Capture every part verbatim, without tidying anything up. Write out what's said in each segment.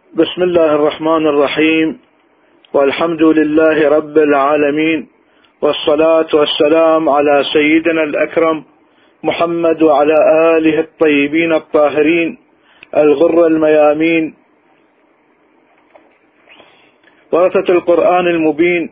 بسم الله الرحمن الرحيم، والحمد لله رب العالمين، والصلاة والسلام على سيدنا الأكرم محمد وعلى آله الطيبين الطاهرين الغر الميامين، ورثة القرآن المبين.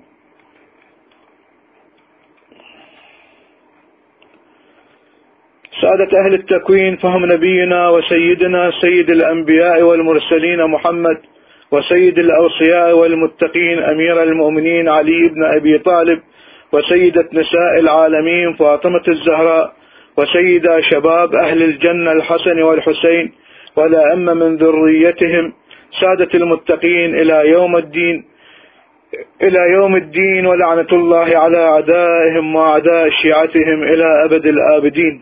سادة أهل التكوين، فهم نبينا وسيدنا سيد الأنبياء والمرسلين محمد، وسيد الأوصياء والمتقين أمير المؤمنين علي بن أبي طالب، وسيدة نساء العالمين فاطمة الزهراء، وسيدة شباب أهل الجنة الحسن والحسين، والأئمة من ذريتهم سادة المتقين إلى يوم الدين إلى يوم الدين ولعنة الله على أعدائهم وأعداء شيعتهم إلى أبد الآبدين.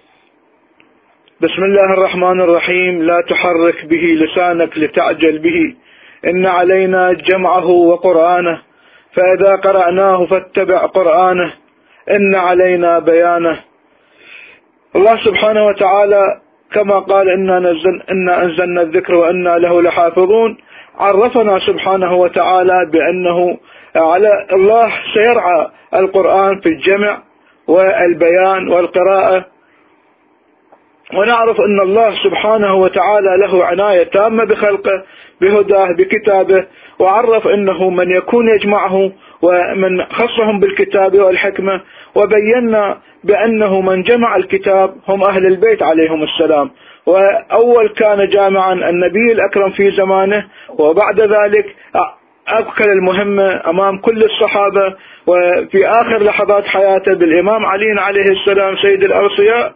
بسم الله الرحمن الرحيم. لا تحرك به لسانك لتعجل به، إن علينا جمعه وقرآنه، فإذا قرأناه فاتبع قرآنه، إن علينا بيانه. الله سبحانه وتعالى كما قال إنا, نزل إنا أنزلنا الذكر وإنا له لحافظون، عرفنا سبحانه وتعالى بأنه على الله سيرعى القرآن في الجمع والبيان والقراءة، ونعرف أن الله سبحانه وتعالى له عناية تامة بخلقه بهداه بكتابه، وعرف أنه من يكون يجمعه ومن خصهم بالكتاب والحكمة، وبينا بأنه من جمع الكتاب هم أهل البيت عليهم السلام، وأول كان جامعا النبي الأكرم في زمانه، وبعد ذلك أبكل المهمة أمام كل الصحابة، وفي آخر لحظات حياته بالإمام علي عليه السلام سيد الأوصياء.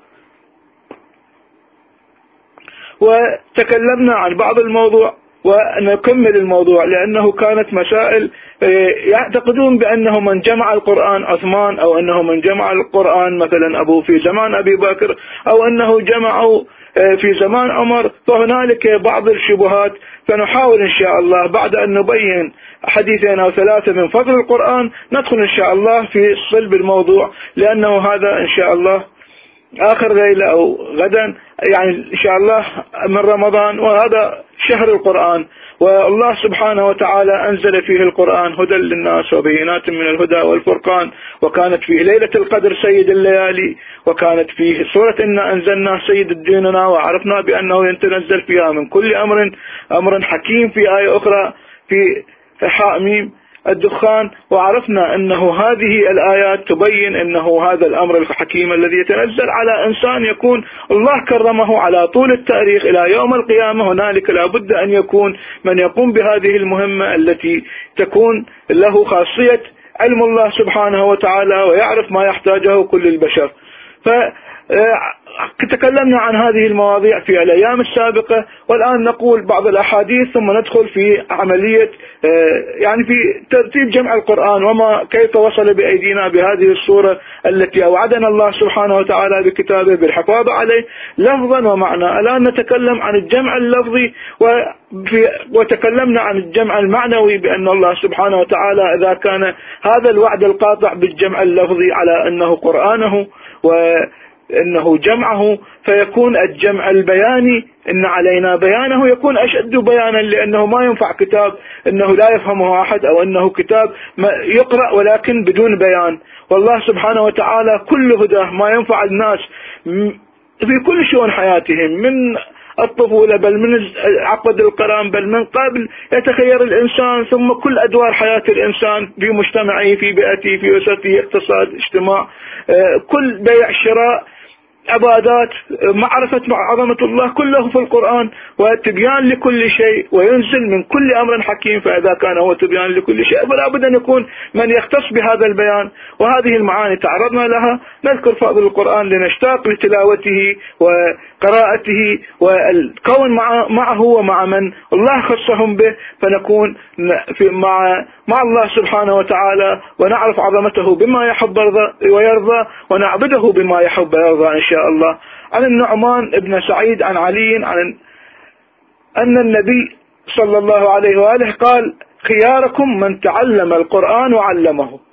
وتكلمنا عن بعض الموضوع ونكمل الموضوع، لأنه كانت مسائل يعتقدون بأنه من جمع القرآن عثمان، أو أنه من جمع القرآن مثلا أبو في زمان أبي بكر، أو أنه جمعه في زمان عمر، فهنالك بعض الشبهات. فنحاول إن شاء الله بعد أن نبين حديثين أو ثلاثة من فضل القرآن ندخل إن شاء الله في صلب الموضوع، لأنه هذا إن شاء الله آخر ليلة أو غدا يعني إن شاء الله من رمضان، وهذا شهر القرآن، والله سبحانه وتعالى أنزل فيه القرآن هدى للناس وبينات من الهدى والفرقان، وكانت فيه ليلة القدر سيد الليالي، وكانت فيه سورة إنا أنزلنا سيد الديننا، وعرفنا بأنه يتنزل فيها من كل أمر أمر حكيم في آية أخرى في حاميم الدخان، وعرفنا أنه هذه الآيات تبين أنه هذا الأمر الحكيم الذي يتنزل على إنسان يكون الله كرمه على طول التاريخ إلى يوم القيامة. هنالك لابد أن يكون من يقوم بهذه المهمة التي تكون له خاصية علم الله سبحانه وتعالى، ويعرف ما يحتاجه كل البشر. ف تكلمنا عن هذه المواضيع في الأيام السابقة، والآن نقول بعض الأحاديث ثم ندخل في عملية يعني في ترتيب جمع القرآن، وما كيف وصل بأيدينا بهذه الصورة التي أوعدنا الله سبحانه وتعالى بكتابه بالحفاظ عليه لفظا ومعنى. الآن نتكلم عن الجمع اللفظي، وتكلمنا عن الجمع المعنوي بأن الله سبحانه وتعالى إذا كان هذا الوعد القاطع بالجمع اللفظي على أنه قرآنه وأنه جمعه، فيكون الجمع البياني إن علينا بيانه يكون أشد بيانا، لأنه ما ينفع كتاب أنه لا يفهمه أحد، أو أنه كتاب يقرأ ولكن بدون بيان. والله سبحانه وتعالى كل هداه ما ينفع الناس في كل شؤون حياتهم، من الطفولة بل من عقد القران بل من قبل يتخير الإنسان، ثم كل أدوار حياة الإنسان في مجتمعه في بيئته في أسرته اقتصاد اجتماع، كل بيع شراء عبادات معرفة مع عظمة الله كله في القرآن، وتبيان لكل شيء، وينزل من كل أمر حكيم. فإذا كان هو تبيان لكل شيء فلا بد أن يكون من يختص بهذا البيان، وهذه المعاني تعرضنا لها. نذكر فضل القرآن لنشتاق لتلاوته وقراءته والكون معه ومع من الله خصهم به، فنكون في مع مع الله سبحانه وتعالى، ونعرف عظمته بما يحب ويرضى، ونعبده بما يحب ويرضى إن شاء الله. عن النعمان ابن سعيد عن علي عن أن النبي صلى الله عليه وآله قال: خياركم من تعلم القرآن وعلمه.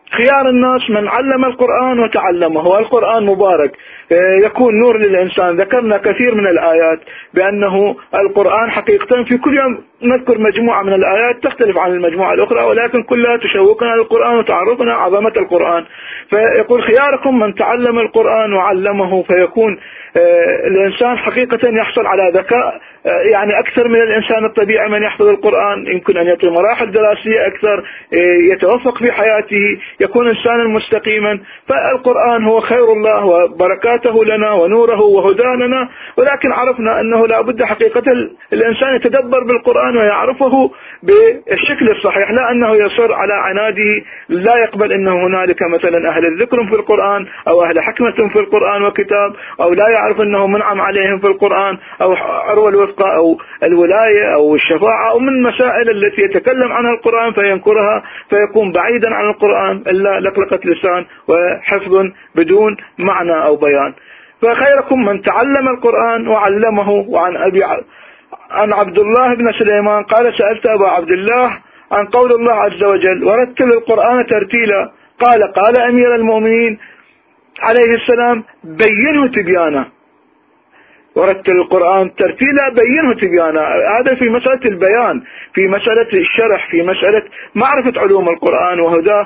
خيار الناس من علم القرآن وتعلمه، والقرآن مبارك يكون نور للإنسان. ذكرنا كثير من الآيات بأنه القرآن حقيقة في كل يوم نذكر مجموعة من الآيات تختلف عن المجموعة الأخرى، ولكن كلها تشوقنا للقرآن وتعرفنا عظمة القرآن. فيقول خياركم من تعلم القرآن وعلمه، فيكون الإنسان حقيقة يحصل على ذكاء يعني أكثر من الإنسان الطبيعي من يحفظ القرآن، يمكن أن يعطي مراحل دراسية أكثر، يتوفق في حياته، يكون إنسانا مستقيما. فالقرآن هو خير الله وبركاته لنا ونوره وهدى لنا، ولكن عرفنا أنه لا بد حقيقة الإنسان يتدبر بالقرآن ويعرفه بالشكل الصحيح، لا أنه يصر على عناده، لا يقبل أنه هنالك مثلا أهل الذكر في القرآن أو أهل حكمة في القرآن وكتاب، أو لا يعرف أنه منعم عليهم في القرآن أو عروة الوفقة أو الولاية أو الشفاعة أو من مسائل التي يتكلم عنها القرآن فينكرها، فيكون بعيدا عن القرآن إلا لقلقة لسان وحفظ بدون معنى أو بيان. فخيركم من تعلم القرآن وعلمه. وعن أبي عن عبد الله بن سليمان قال سألت أبا عبد الله عن قول الله عز وجل ورتل القرآن ترتيلا، قال قال أمير المؤمنين عليه السلام بينه تبيانا. ورتل القرآن ترتيلا بينه تبيانا، هذا في مسألة البيان، في مسألة الشرح، في مسألة معرفة علوم القرآن وهداه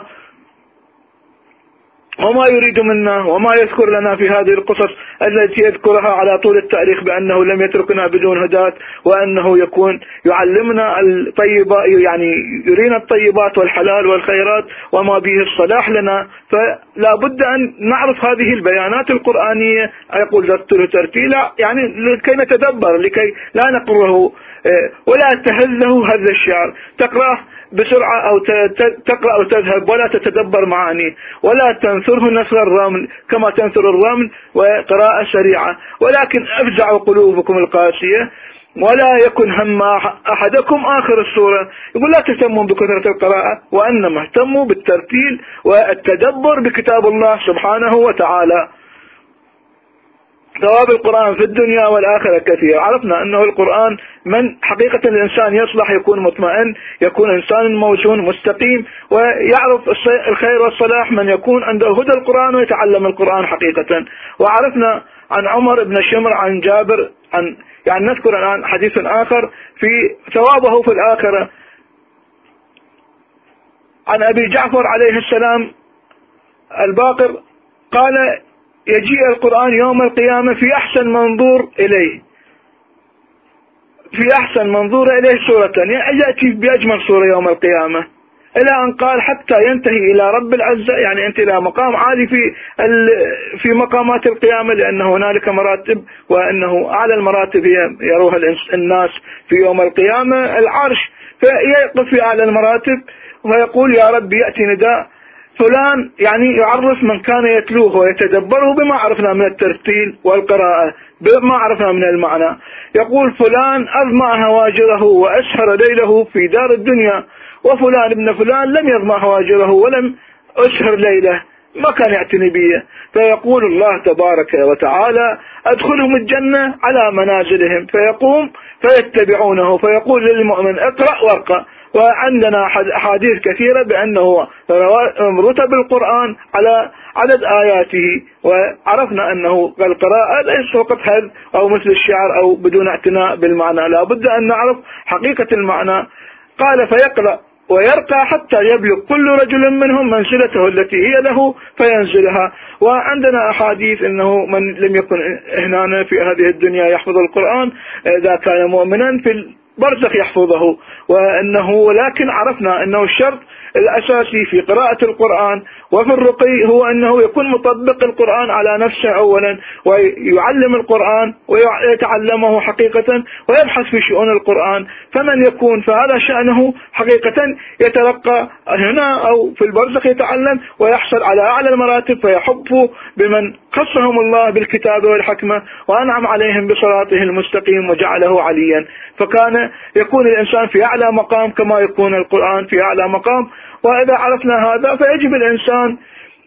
وما يريد منا وما يذكر لنا في هذه القصص التي يذكرها على طول التاريخ بأنه لم يتركنا بدون هداة، وأنه يكون يعلمنا الطيبات، يعني يرينا الطيبات والحلال والخيرات وما به الصلاح لنا. فلا بد أن نعرف هذه البيانات القرآنية. يقول رتله ترتيلا يعني لكي نتدبر، لكي لا نقرأه ولا تهزه هذا الشعر، تقرأه بسرعة أو تقرأ أو تذهب ولا تتدبر معاني، ولا تنثره نثر الرمل كما تنثر الرمل وقراءة سريعة، ولكن أفزعوا قلوبكم القاسية ولا يكن هم أحدكم آخر السورة. يقول لا تهتموا بكثرة القراءة، وأنما اهتموا بالترتيل والتدبر بكتاب الله سبحانه وتعالى. ثواب القرآن في الدنيا والآخرة كثير. عرفنا أنه القرآن من حقيقة الإنسان يصلح يكون مطمئن، يكون إنسان موزون مستقيم ويعرف الخير والصلاح من يكون عنده هدى القرآن ويتعلم القرآن حقيقة. وعرفنا عن عمر بن شمر عن جابر عن يعني نذكر الآن حديث آخر في ثوابه في الآخرة عن أبي جعفر عليه السلام الباقر قال يجيء القرآن يوم القيامة في أحسن منظور إليه، في أحسن منظور إليه سورة، يعني يأتي بأجمل سورة يوم القيامة، إلى أن قال حتى ينتهي إلى رب العزة، يعني أنت إلى مقام عالي في في مقامات القيامة، لأن هنالك مراتب، وأنه أعلى المراتب هي يروها الناس في يوم القيامة العرش، فيقف في أعلى المراتب ويقول يا رب يأتي نداء فلان، يعني يعرف من كان يتلوه ويتدبره بما عرفنا من الترتيل والقراءة، بما عرفنا من المعنى. يقول فلان أظمأ هواجره وأسهر ليله في دار الدنيا، وفلان ابن فلان لم يظمأ هواجره ولم أسهر ليله، ما كان يعتني بيه. فيقول الله تبارك وتعالى أدخلهم الجنة على منازلهم، فيقوم فيتبعونه، فيقول للمؤمن اقرأ وارقى. وعندنا أحاديث كثيرة بأنه رتب القرآن على عدد آياته، وعرفنا أنه القراءة ليس فقط هذا أو مثل الشعر أو بدون اعتناء بالمعنى، لا بد أن نعرف حقيقة المعنى. قال فيقرأ ويرقى حتى يبلغ كل رجل منهم منزلته التي هي له فينزلها. وعندنا أحاديث أنه من لم يكن هنا في هذه الدنيا يحفظ القرآن إذا كان مؤمنا في برزخ يحفظه، وأنه ولكن عرفنا أنه الشرط الأساسي في قراءة القرآن وفي الرقي هو أنه يكون مطبق القرآن على نفسه أولا، ويعلم القرآن ويتعلمه حقيقة ويبحث في شؤون القرآن. فمن يكون فهذا شأنه حقيقة يتلقى هنا أو في البرزخ يتعلم ويحصل على أعلى المراتب، فيحب بمن خصهم الله بالكتاب والحكمة وأنعم عليهم بصراطه المستقيم وجعله عليا، فكان يكون الإنسان في أعلى مقام كما يكون القرآن في أعلى مقام. وإذا عرفنا هذا فيجب الإنسان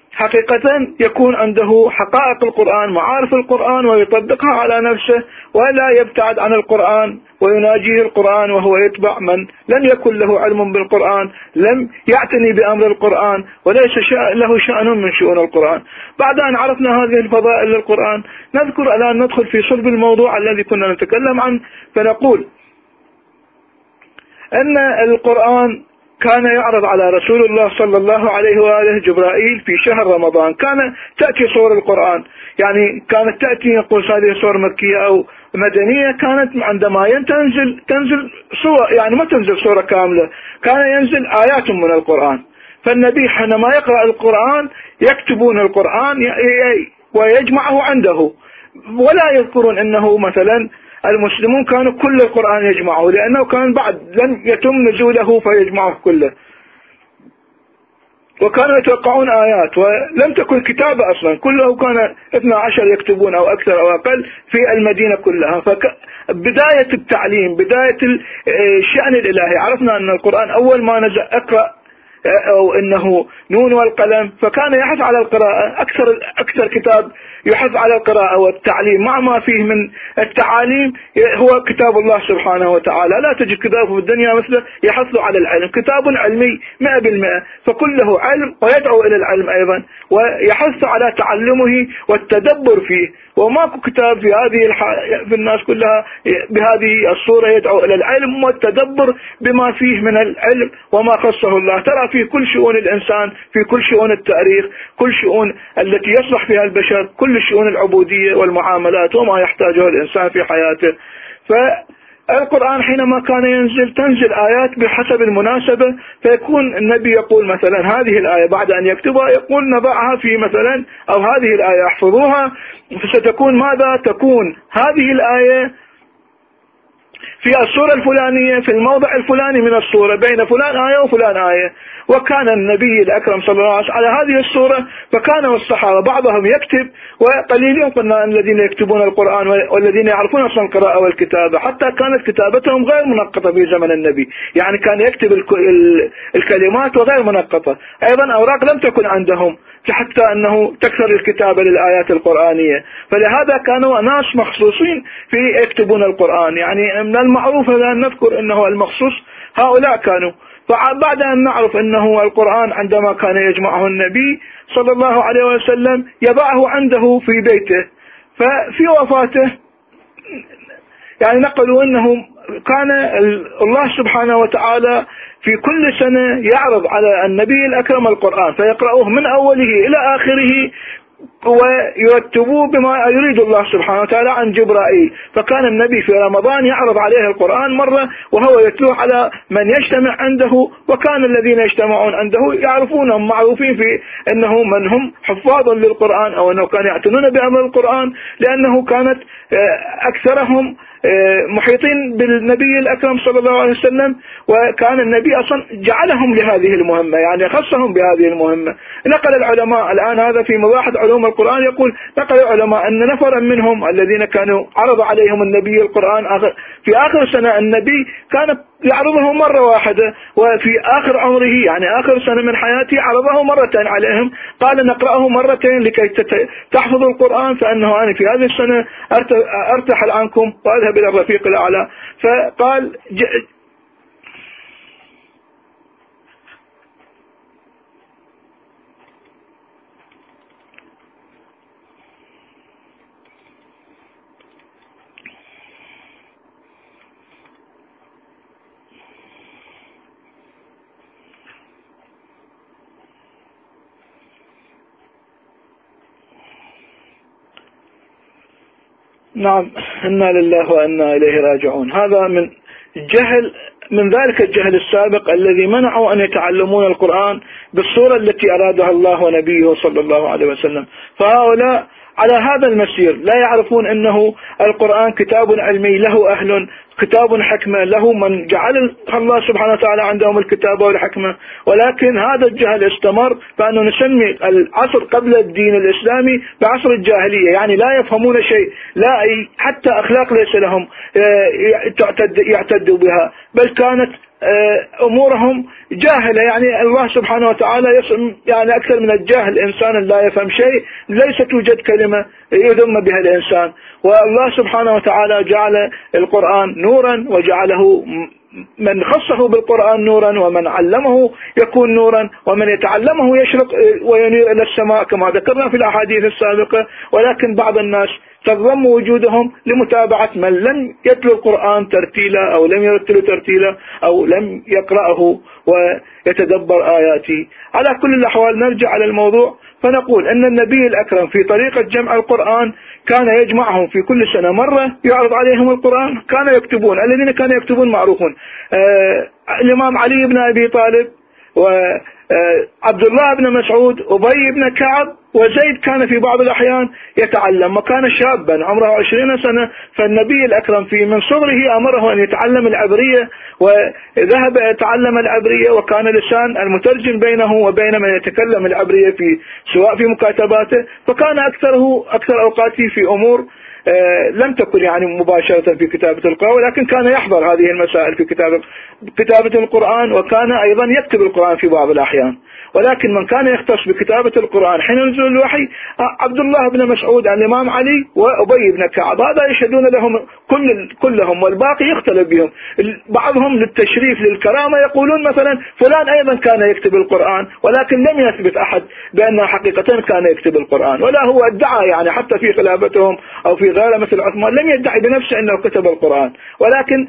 حقيقة يكون عنده حقائق القرآن، معارف القرآن، ويطبقها على نفسه، ولا يبتعد عن القرآن ويناجيه القرآن وهو يتبع من لم يكن له علم بالقرآن، لم يعتني بأمر القرآن، وليس له شأن من شؤون القرآن. بعد أن عرفنا هذه الفضائل للقرآن، نذكر الآن ندخل في صلب الموضوع الذي كنا نتكلم عنه، فنقول أن القرآن كان يعرض على رسول الله صلى الله عليه وآله جبرائيل في شهر رمضان. كان تأتي صور القرآن، يعني كانت تأتي يقول هذه صور مكية أو مدنية، كانت عندما تنزل تنزل صور، يعني ما تنزل صورة كاملة، كان ينزل آيات من القرآن. فالنبي حينما يقرأ القرآن يكتبون القرآن ويجمعه عنده، ولا يذكرون أنه مثلا المسلمون كانوا كل القرآن يجمعه، لأنه كان بعد لم يتم نزوله فيجمعه كله، وكانوا يتوقعون آيات، ولم تكن كتابة أصلا، كله كان اثنا عشر يكتبون أو أكثر أو أقل في المدينة كلها. فبداية التعليم، بداية الشأن الإلهي، عرفنا أن القرآن أول ما نزل اقرأ أو إنه نون والقلم، فكان يحث على القراءة، أكثر أكثر كتاب يحث على القراءة والتعليم مع ما فيه من التعاليم هو كتاب الله سبحانه وتعالى. لا تجد كتاب في الدنيا مثله يحث على العلم، كتاب علمي مئة بالمئة، فكله علم ويدعو إلى العلم أيضا، ويحث على تعلمه والتدبر فيه. وماكو كتاب في هذه الح... في الناس كلها بهذه الصورة يدعو إلى العلم والتدبر بما فيه من العلم وما خصه الله. ترى في كل شؤون الإنسان، في كل شؤون التاريخ، كل شؤون التي يصلح فيها البشر، كل الشؤون العبودية والمعاملات وما يحتاجه الإنسان في حياته. فالقرآن حينما كان ينزل تنزل آيات بحسب المناسبة، فيكون النبي يقول مثلا هذه الآية بعد أن يكتبها يقول نضعها في مثلا، أو هذه الآية احفظوها، فستكون ماذا؟ تكون هذه الآية في السورة الفلانية في الموضع الفلاني من السورة، بين فلان آية وفلان آية. وكان النبي الأكرم صلى الله عليه وسلم على هذه السورة، فكان الصحابة بعضهم يكتب، وقليلين قلنا الذين يكتبون القرآن والذين يعرفون أصلا القراءة والكتابة، حتى كانت كتابتهم غير منقطة في زمن النبي، يعني كان يكتب الكلمات وغير منقطة. أيضا أوراق لم تكن عندهم حتى أنه تكثر الكتابة للآيات القرآنية، فلهذا كانوا ناس مخصوصين في يكتبون القرآن. يعني من المعروف أن نذكر أنه المخصوص هؤلاء كانوا. فبعد أن نعرف أنه القرآن عندما كان يجمعه النبي صلى الله عليه وسلم يضعه عنده في بيته، ففي وفاته يعني نقلوا أنه كان الله سبحانه وتعالى في كل سنة يعرض على النبي الأكرم القرآن، فيقرأوه من أوله إلى آخره ويرتبوه بما يريد الله سبحانه وتعالى عن جبرائيل. فكان النبي في رمضان يعرض عليه القرآن مرة وهو يتلوه على من يجتمع عنده، وكان الذين يجتمعون عنده يعرفونهم، معروفين في أنه من هم حفاظ للقرآن أو أنه كانوا يعتنون بأمر القرآن، لأنه كانت أكثرهم محيطين بالنبي الأكرم صلى الله عليه وسلم، وكان النبي أصلا جعلهم لهذه المهمة، يعني خصهم بهذه المهمة. نقل العلماء الآن هذا في مباحث علوم القرآن، يقول نقل العلماء أن نفرا منهم الذين كانوا عرض عليهم النبي القرآن آخر في آخر سنة، النبي كان يعرضه مرة واحدة، وفي آخر عمره يعني آخر سنة من حياته عرضه مرتين عليهم، قال نقرأه مرتين لكي تحفظوا القرآن، فأنه أنا في هذه السنة أرتحل عنكم وأذهب إلى الرفيق الأعلى. فقال نعم، إنا لله وإنا إليه راجعون. هذا من جهل، من ذلك الجهل السابق الذي منعوا أن يتعلمون القرآن بالصورة التي أرادها الله ونبيه صلى الله عليه وسلم. فهؤلاء على هذا المسير لا يعرفون أنه القرآن كتاب علمي له أهل، كتاب حكمة له من جعل الله سبحانه وتعالى عندهم الكتابة والحكمة، ولكن هذا الجهل استمر، فأنه نسمي العصر قبل الدين الإسلامي بعصر الجاهلية، يعني لا يفهمون شيء، لا حتى أخلاق ليس لهم يعتدوا بها، بل كانت أمورهم جاهلة. يعني الله سبحانه وتعالى يصم يعني أكثر من الجاهل إنسان لا يفهم شيء، ليس توجد كلمة يذم بها الإنسان. والله سبحانه وتعالى جعل القرآن نورا، وجعله من خصه بالقرآن نورا، ومن علمه يكون نورا، ومن يتعلمه يشرق وينير إلى السماء كما ذكرنا في الأحاديث السابقة. ولكن بعض الناس تضم وجودهم لمتابعة من لم يتلو القرآن ترتيلا أو لم يرتل ترتيلا أو لم يقرأه ويتدبر آياته. على كل الأحوال نرجع على الموضوع فنقول أن النبي الأكرم في طريقة جمع القرآن كان يجمعهم في كل سنة مرة، يعرض عليهم القرآن، كانوا يكتبون. الذين كانوا يكتبون معروفون، آه الإمام علي بن أبي طالب، وعبد الله بن مسعود، أبي بن كعب، وزيد كان في بعض الأحيان يتعلم وكان شابا عمره عشرين سنة. فالنبي الأكرم في من صغره أمره أن يتعلم العبرية، وذهب يتعلم العبرية، وكان لسان المترجم بينه وبين من يتكلم العبرية في سواء في مكاتباته. فكان أكثره أكثر أوقاته في أمور آه لم تكن يعني مباشرة في كتابة القرآن، ولكن كان يحضر هذه المسائل في كتابة كتابة القرآن، وكان أيضا يكتب القرآن في بعض الأحيان. ولكن من كان يختص بكتابة القرآن حين نزول الوحي عبد الله بن مسعود، الإمام علي، وأبي بن كعب، هذا يشهدون لهم كل كلهم، والباقي يختلف بهم. بعضهم للتشريف للكرامة يقولون مثلا فلان أيضا كان يكتب القرآن، ولكن لم يثبت أحد بأنه حقيقة كان يكتب القرآن، ولا هو ادعى يعني حتى في خلافته أو في غيره مثل عثمان لم يدعي بنفسه أنه كتب القرآن. ولكن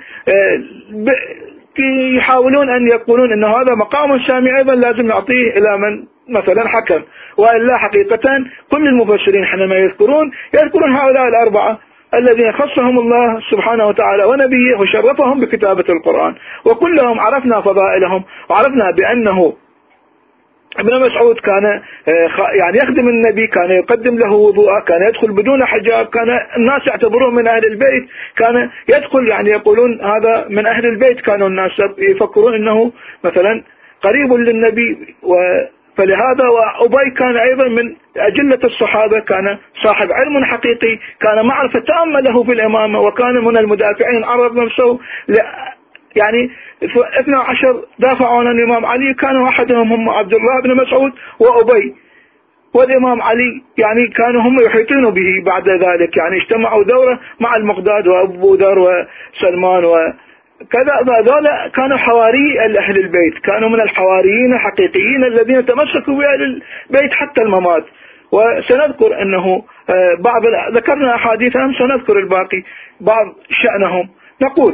يحاولون أن يقولون أن هذا مقام سامي أيضا لازم نعطيه إلى من مثلا حكم. وإلا حقيقة كل المفسرين حينما يذكرون يذكرون هؤلاء الأربعة الذين خصهم الله سبحانه وتعالى ونبيه وشرفهم بكتابة القرآن، وكلهم عرفنا فضائلهم، وعرفنا بأنه ابن مسعود كان يعني يخدم النبي، كان يقدم له وضوءه، كان يدخل بدون حجاب، كان الناس يعتبروه من أهل البيت، كان يدخل يعني يقولون هذا من أهل البيت، كانوا الناس يفكرون أنه مثلا قريب للنبي. فلهذا وأبي كان أيضا من أجلة الصحابة، كان صاحب علم حقيقي، كان معرفة تامة له في الإمامة، وكان من المدافعين، عرض نفسه يعني اثنا عشر دافعوا عن الإمام علي، كانوا أحدهم هم عبد الله بن مسعود وأبي، والإمام علي يعني كانوا هم يحيطون به بعد ذلك، يعني اجتمعوا دورة مع المقداد وأبو ذر وسلمان وكذا. هذول كانوا حواري أهل البيت، كانوا من الحواريين الحقيقيين الذين تمسكوا بأهل البيت حتى الممات. وسنذكر أنه بعض ذكرنا أحاديثهم، سنذكر الباقي بعض شأنهم. نقول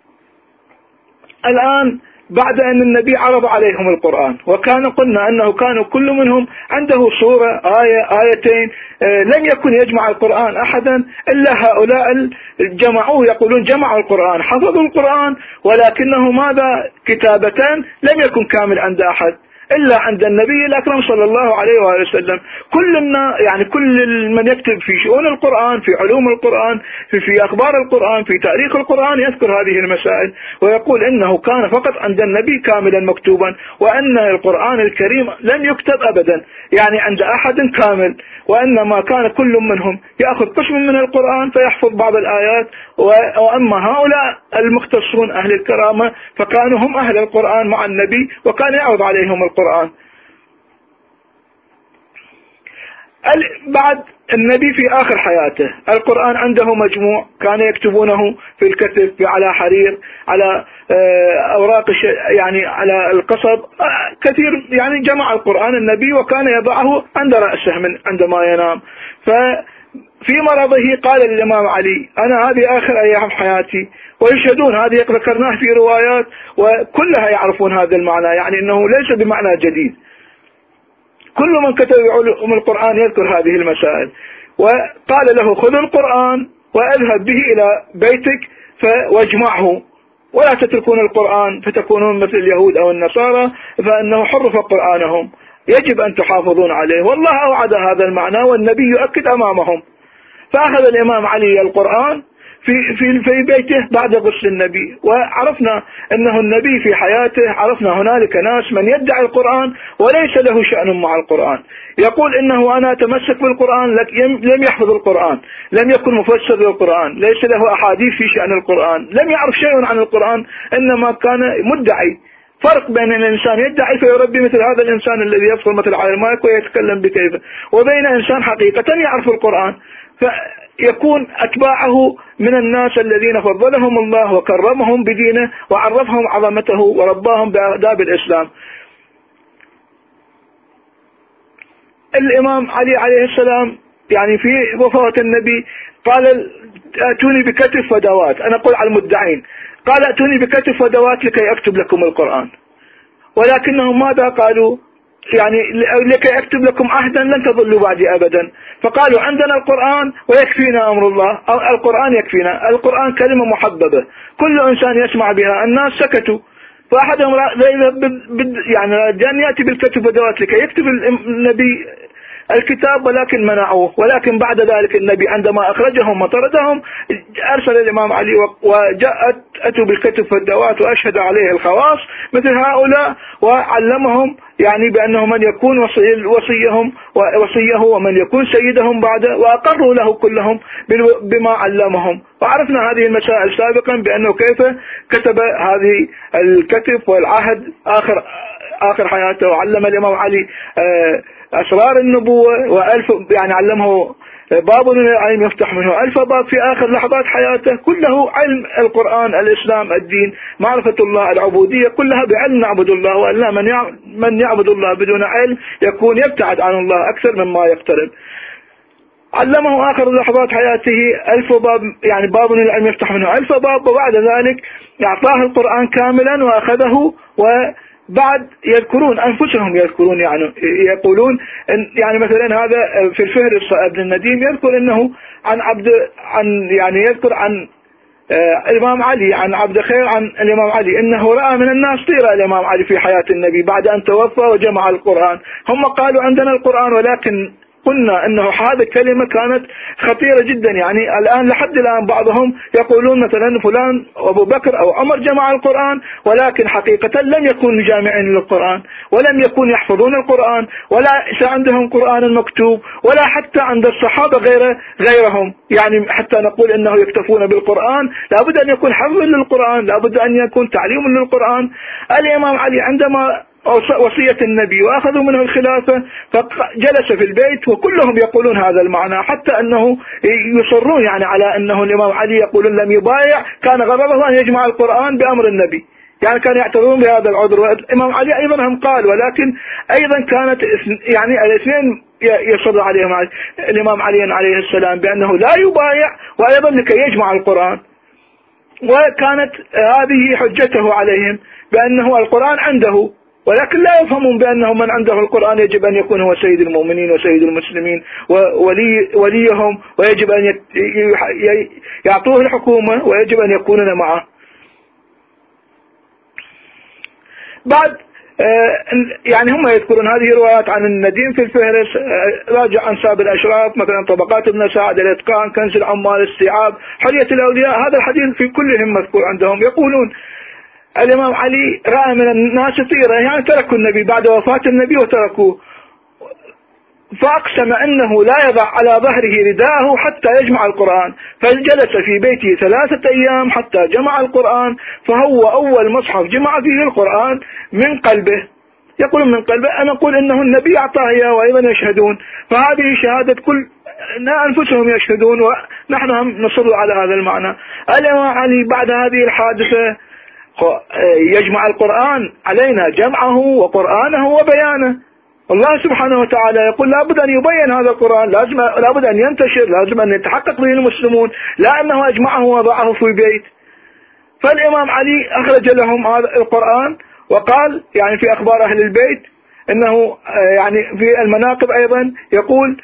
الآن بعد أن النبي عرض عليهم القرآن، وكان قلنا أنه كانوا كل منهم عنده صورة آية آيتين، لم يكن يجمع القرآن أحدا إلا هؤلاء جمعوه، يقولون جمعوا القرآن، حفظوا القرآن، ولكنه ماذا كتابتان لم يكن كامل عند أحد إلا عند النبي الأكرم صلى الله عليه وآله وسلم. كلنا يعني كل من يكتب في شؤون القرآن، في علوم القرآن، في, في أخبار القرآن، في تاريخ القرآن، يذكر هذه المسائل ويقول إنه كان فقط عند النبي كاملا مكتوبا، وأن القرآن الكريم لم يكتب أبدا يعني عند أحد كامل، وإنما كان كل منهم يأخذ قسم من القرآن فيحفظ بعض الآيات. وأما هؤلاء المختصون أهل الكرامة فكانوا هم أهل القرآن مع النبي، وكان يعرض عليهم القرآن. بعد النبي في آخر حياته القرآن عنده مجموع، كان يكتبونه في الكتب على حرير، على أوراق يعني على القصب، كثير يعني جمع القرآن النبي، وكان يضعه عند رأسه من عندما ينام. ففي مرضه قال الإمام علي أنا هذه آخر أيام حياتي، ويشهدون هذه ذكرناه في روايات وكلها يعرفون هذا المعنى، يعني أنه ليس بمعنى جديد، كل من كتب علوم القرآن يذكر هذه المسائل. وقال له خذ القرآن واذهب به إلى بيتك واجمعه، ولا تتركون القرآن فتكونون مثل اليهود أو النصارى، فإنه حرف قرآنهم، يجب أن تحافظون عليه. والله أوعد هذا المعنى والنبي يؤكد أمامهم. فأخذ الإمام علي القرآن في في في بيته بعد غسل النبي. وعرفنا أنه النبي في حياته عرفنا هنالك ناس من يدعي القرآن وليس له شأن مع القرآن، يقول إنه أنا أتمسك بالقرآن، لم يحفظ القرآن، لم يكن مفسر للقرآن، ليس له أحاديث في شأن القرآن، لم يعرف شيء عن القرآن، إنما كان مدعي. فرق بين الإنسان يدعي فيربي مثل هذا الإنسان الذي يفصل مثل على المايك ويتكلم بكيفه، وبين إنسان حقيقة يعرف القرآن فيكون أتباعه من الناس الذين فضلهم الله وكرمهم بدينه وعرفهم عظمته ورباهم بآداب الإسلام. الإمام علي عليه السلام يعني في وفاة النبي قال ائتوني بكتف ودوات، أنا أقول على المدعين، قال ائتوني بكتف ودوات لكي أكتب لكم القرآن، ولكنهم ماذا قالوا؟ يعني لكي أكتب لكم عهدا لن تضلوا بعدي أبدا. فقالوا عندنا القرآن ويكفينا أمر الله، القرآن يكفينا، القرآن كلمة محببة كل إنسان يسمع بها. الناس سكتوا، فأحدهم يعني جان يأتي بالكتب ودوات لكي يكتب النبي الكتاب، ولكن منعوه. ولكن بعد ذلك النبي عندما أخرجهم وطردهم أرسل الإمام علي وجاءت أتوا بالكتب والدوات وأشهد عليه الخواص مثل هؤلاء، وعلمهم يعني بأنه من يكون وصي وصيهم ووصيه ومن يكون سيدهم بعده، وأقروا له كلهم بما علمهم. وعرفنا هذه المسائل سابقا بأنه كيف كتب هذه الكتب والعهد آخر آخر حياته. وعلم الإمام علي أسرار النبوة وألف يعني علمه باب العلم يفتح منه ألف باب في آخر لحظات حياته، كله علم القرآن الإسلام الدين معرفة الله العبودية كلها بعلم نعبد الله، وألا من من يعبد الله بدون علم يكون يبتعد عن الله أكثر مما يقترب. علمه آخر لحظات حياته ألف باب يعني باب العلم يفتح منه ألف باب، وبعد ذلك أعطاه القرآن كاملا وأخذه. و بعد يذكرون أنفسهم يذكرون يعني يقولون إن يعني مثلا هذا في الفهرس ابن النديم يذكر إنه عن عبد عن يعني يذكر عن الإمام علي عن عبد خير عن الإمام علي إنه رأى من الناس طيرة الإمام علي في حياة النبي بعد أن توفى وجمع القرآن. هم قالوا عندنا القرآن، ولكن قلنا أنه هذه الكلمة كانت خطيرة جدا. يعني الآن لحد الآن بعضهم يقولون مثلا فلان أبو بكر أو عمر جمع القرآن، ولكن حقيقة لم يكونوا جامعين للقرآن، ولم يكون يحفظون القرآن، ولا عندهم قرآن مكتوب، ولا حتى عند الصحابة غير غيرهم. يعني حتى نقول أنه يكتفون بالقرآن لابد أن يكون حفظ للقرآن، لابد أن يكون تعليم للقرآن. الإمام علي عندما وصية النبي وأخذوا منه الخلافة فجلس في البيت وكلهم يقولون هذا المعنى، حتى أنه يصرون يعني على أنه الإمام علي يقولون لم يبايع، كان غرضه أن يجمع القرآن بأمر النبي، يعني كانوا يعتبرون بهذا العذر. والإمام علي أيضا هم قال، ولكن أيضا كانت يعني الاثنين يصر عليهم الإمام علي عليه السلام بأنه لا يبايع وأيضا لكي يجمع القرآن. وكانت هذه حجته عليهم بأنه القرآن عنده، ولكن لا يفهمون بأنه من عنده القرآن يجب أن يكون هو سيد المؤمنين وسيد المسلمين وولي وليهم، ويجب أن يعطوه الحكومة ويجب أن يكونون معه. بعد يعني هم يذكرون هذه الروايات عن النديم في الفهرس، راجع أنساب الأشراف مثلا طبقات ابن سعد، الإتقان، كنز العمال، استيعاب، حلية الأولياء، هذا الحديث في كلهم مذكور عندهم. يقولون الإمام علي رأى من الناس طيرة، يعني تركوا النبي بعد وفاة النبي وتركوه، فأقسم أنه لا يضع على ظهره رداءه حتى يجمع القرآن، فجلس في بيته ثلاثة أيام حتى جمع القرآن، فهو أول مصحف جمع فيه القرآن من قلبه. يقول من قلبه، أنا أقول إنه النبي أعطاه إياه وأيضا يشهدون، فهذه شهادة كل أنفسهم يشهدون، ونحن هم نصر على هذا المعنى. الإمام علي بعد هذه الحادثة يجمع القرآن، علينا جمعه وقرآنه وبيانه. الله سبحانه وتعالى يقول لابد أن يبين هذا القرآن، لازم لابد أن ينتشر، لازم أن يتحقق به المسلمون، لا أنه أجمعه وضعه في بيت. فالإمام علي أخرج لهم هذا القرآن، وقال يعني في أخبار أهل البيت أنه يعني في المناقب أيضا يقول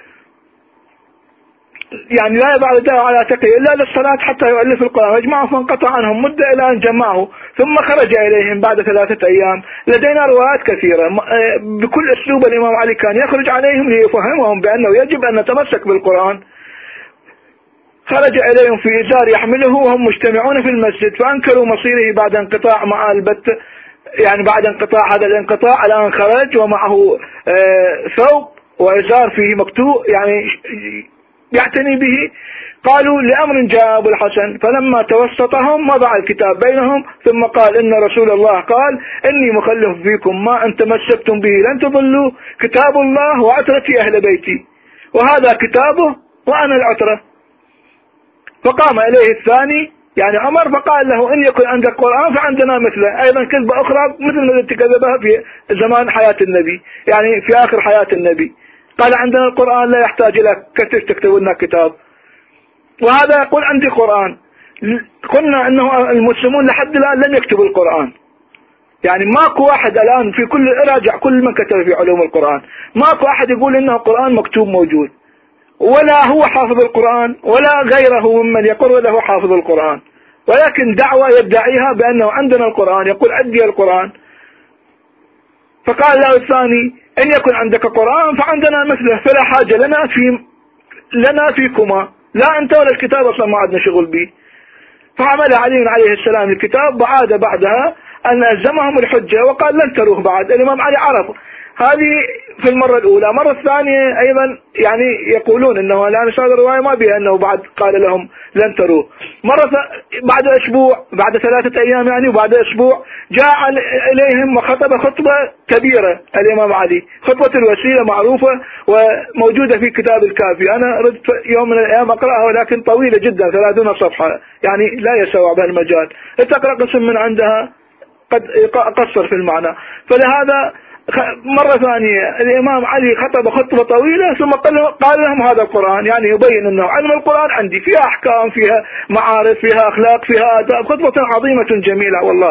يعني لا يضع يده على تقي إلا للصلاة حتى يؤلف القرآن ويجمعه، فانقطع عنهم مدة إلى أن جمعه ثم خرج إليهم بعد ثلاثة أيام. لدينا روايات كثيرة بكل أسلوب الإمام علي كان يخرج عليهم ليفهمهم بأنه يجب أن نتمسك بالقرآن. خرج إليهم في إزار يحمله وهم مجتمعون في المسجد، فأنكروا مصيره بعد انقطاع مع البت، يعني بعد انقطاع هذا الانقطاع. الآن خرج ومعه ثوب وإزار فيه مكتوب يعني يعتني به. قالوا لأمر جاء أبو الحسن، فلما توسطهم وضع الكتاب بينهم ثم قال إن رسول الله قال إني مخلف فيكم ما أن تمسكتم به لن تضلوا، كتاب الله وعترتي أهل بيتي، وهذا كتابه وأنا العترة. فقام إليه الثاني يعني عمر فقال له إن يكن عندك قرآن فعندنا مثله، أيضا كذبة أخرى مثل التي كذبها في زمان حياة النبي، يعني في آخر حياة النبي قال عندنا القرآن لا يحتاج إلى كتب تكتبوا لنا كتاب، وهذا يقول عندي قرآن. قلنا أنه المسلمون لحد الآن لم يكتبوا القرآن، يعني ماكو واحد الآن في كل راجع كل من كتب في علوم القرآن ماكو أحد يقول إنه القرآن مكتوب موجود، ولا هو حافظ القرآن ولا غيره ممن يقر له حافظ القرآن، ولكن دعوة يدعيها بأنه عندنا القرآن، يقول عندي القرآن. فقال له الثاني إن يكن عندك قرآن فعندنا مثله، فلا حاجة لنا في لنا فيكما، لا أنت ولا الكتاب أصلا ما عندنا شغل به. فعمل علي عليه السلام الكتاب، وعاد بعدها أن ألزمهم الحجة وقال لن تروه بعد. الإمام علي عرف هذه في المرة الأولى. مرة الثانية أيضا يعني يقولون أنه الآن هذا الرواية ما بها أنه بعد قال لهم لن تروه. مرة بعد أسبوع بعد ثلاثة أيام يعني وبعد أسبوع جاء إليهم وخطب خطبة كبيرة الإمام علي، خطبة الوسيلة معروفة وموجودة في كتاب الكافي. أنا ردت يوم من الأيام أقرأها ولكن طويلة جدا ثلاثون صفحة يعني لا يسوع بها المجال، تقرأ قسم من عندها قد قصر في المعنى. فلهذا مرة ثانية الإمام علي خطب خطبة طويلة ثم قال لهم هذا القرآن، يعني يبين أنه علم القرآن عندي فيها أحكام فيها معارف فيها أخلاق فيها آداب، خطبة عظيمة جميلة والله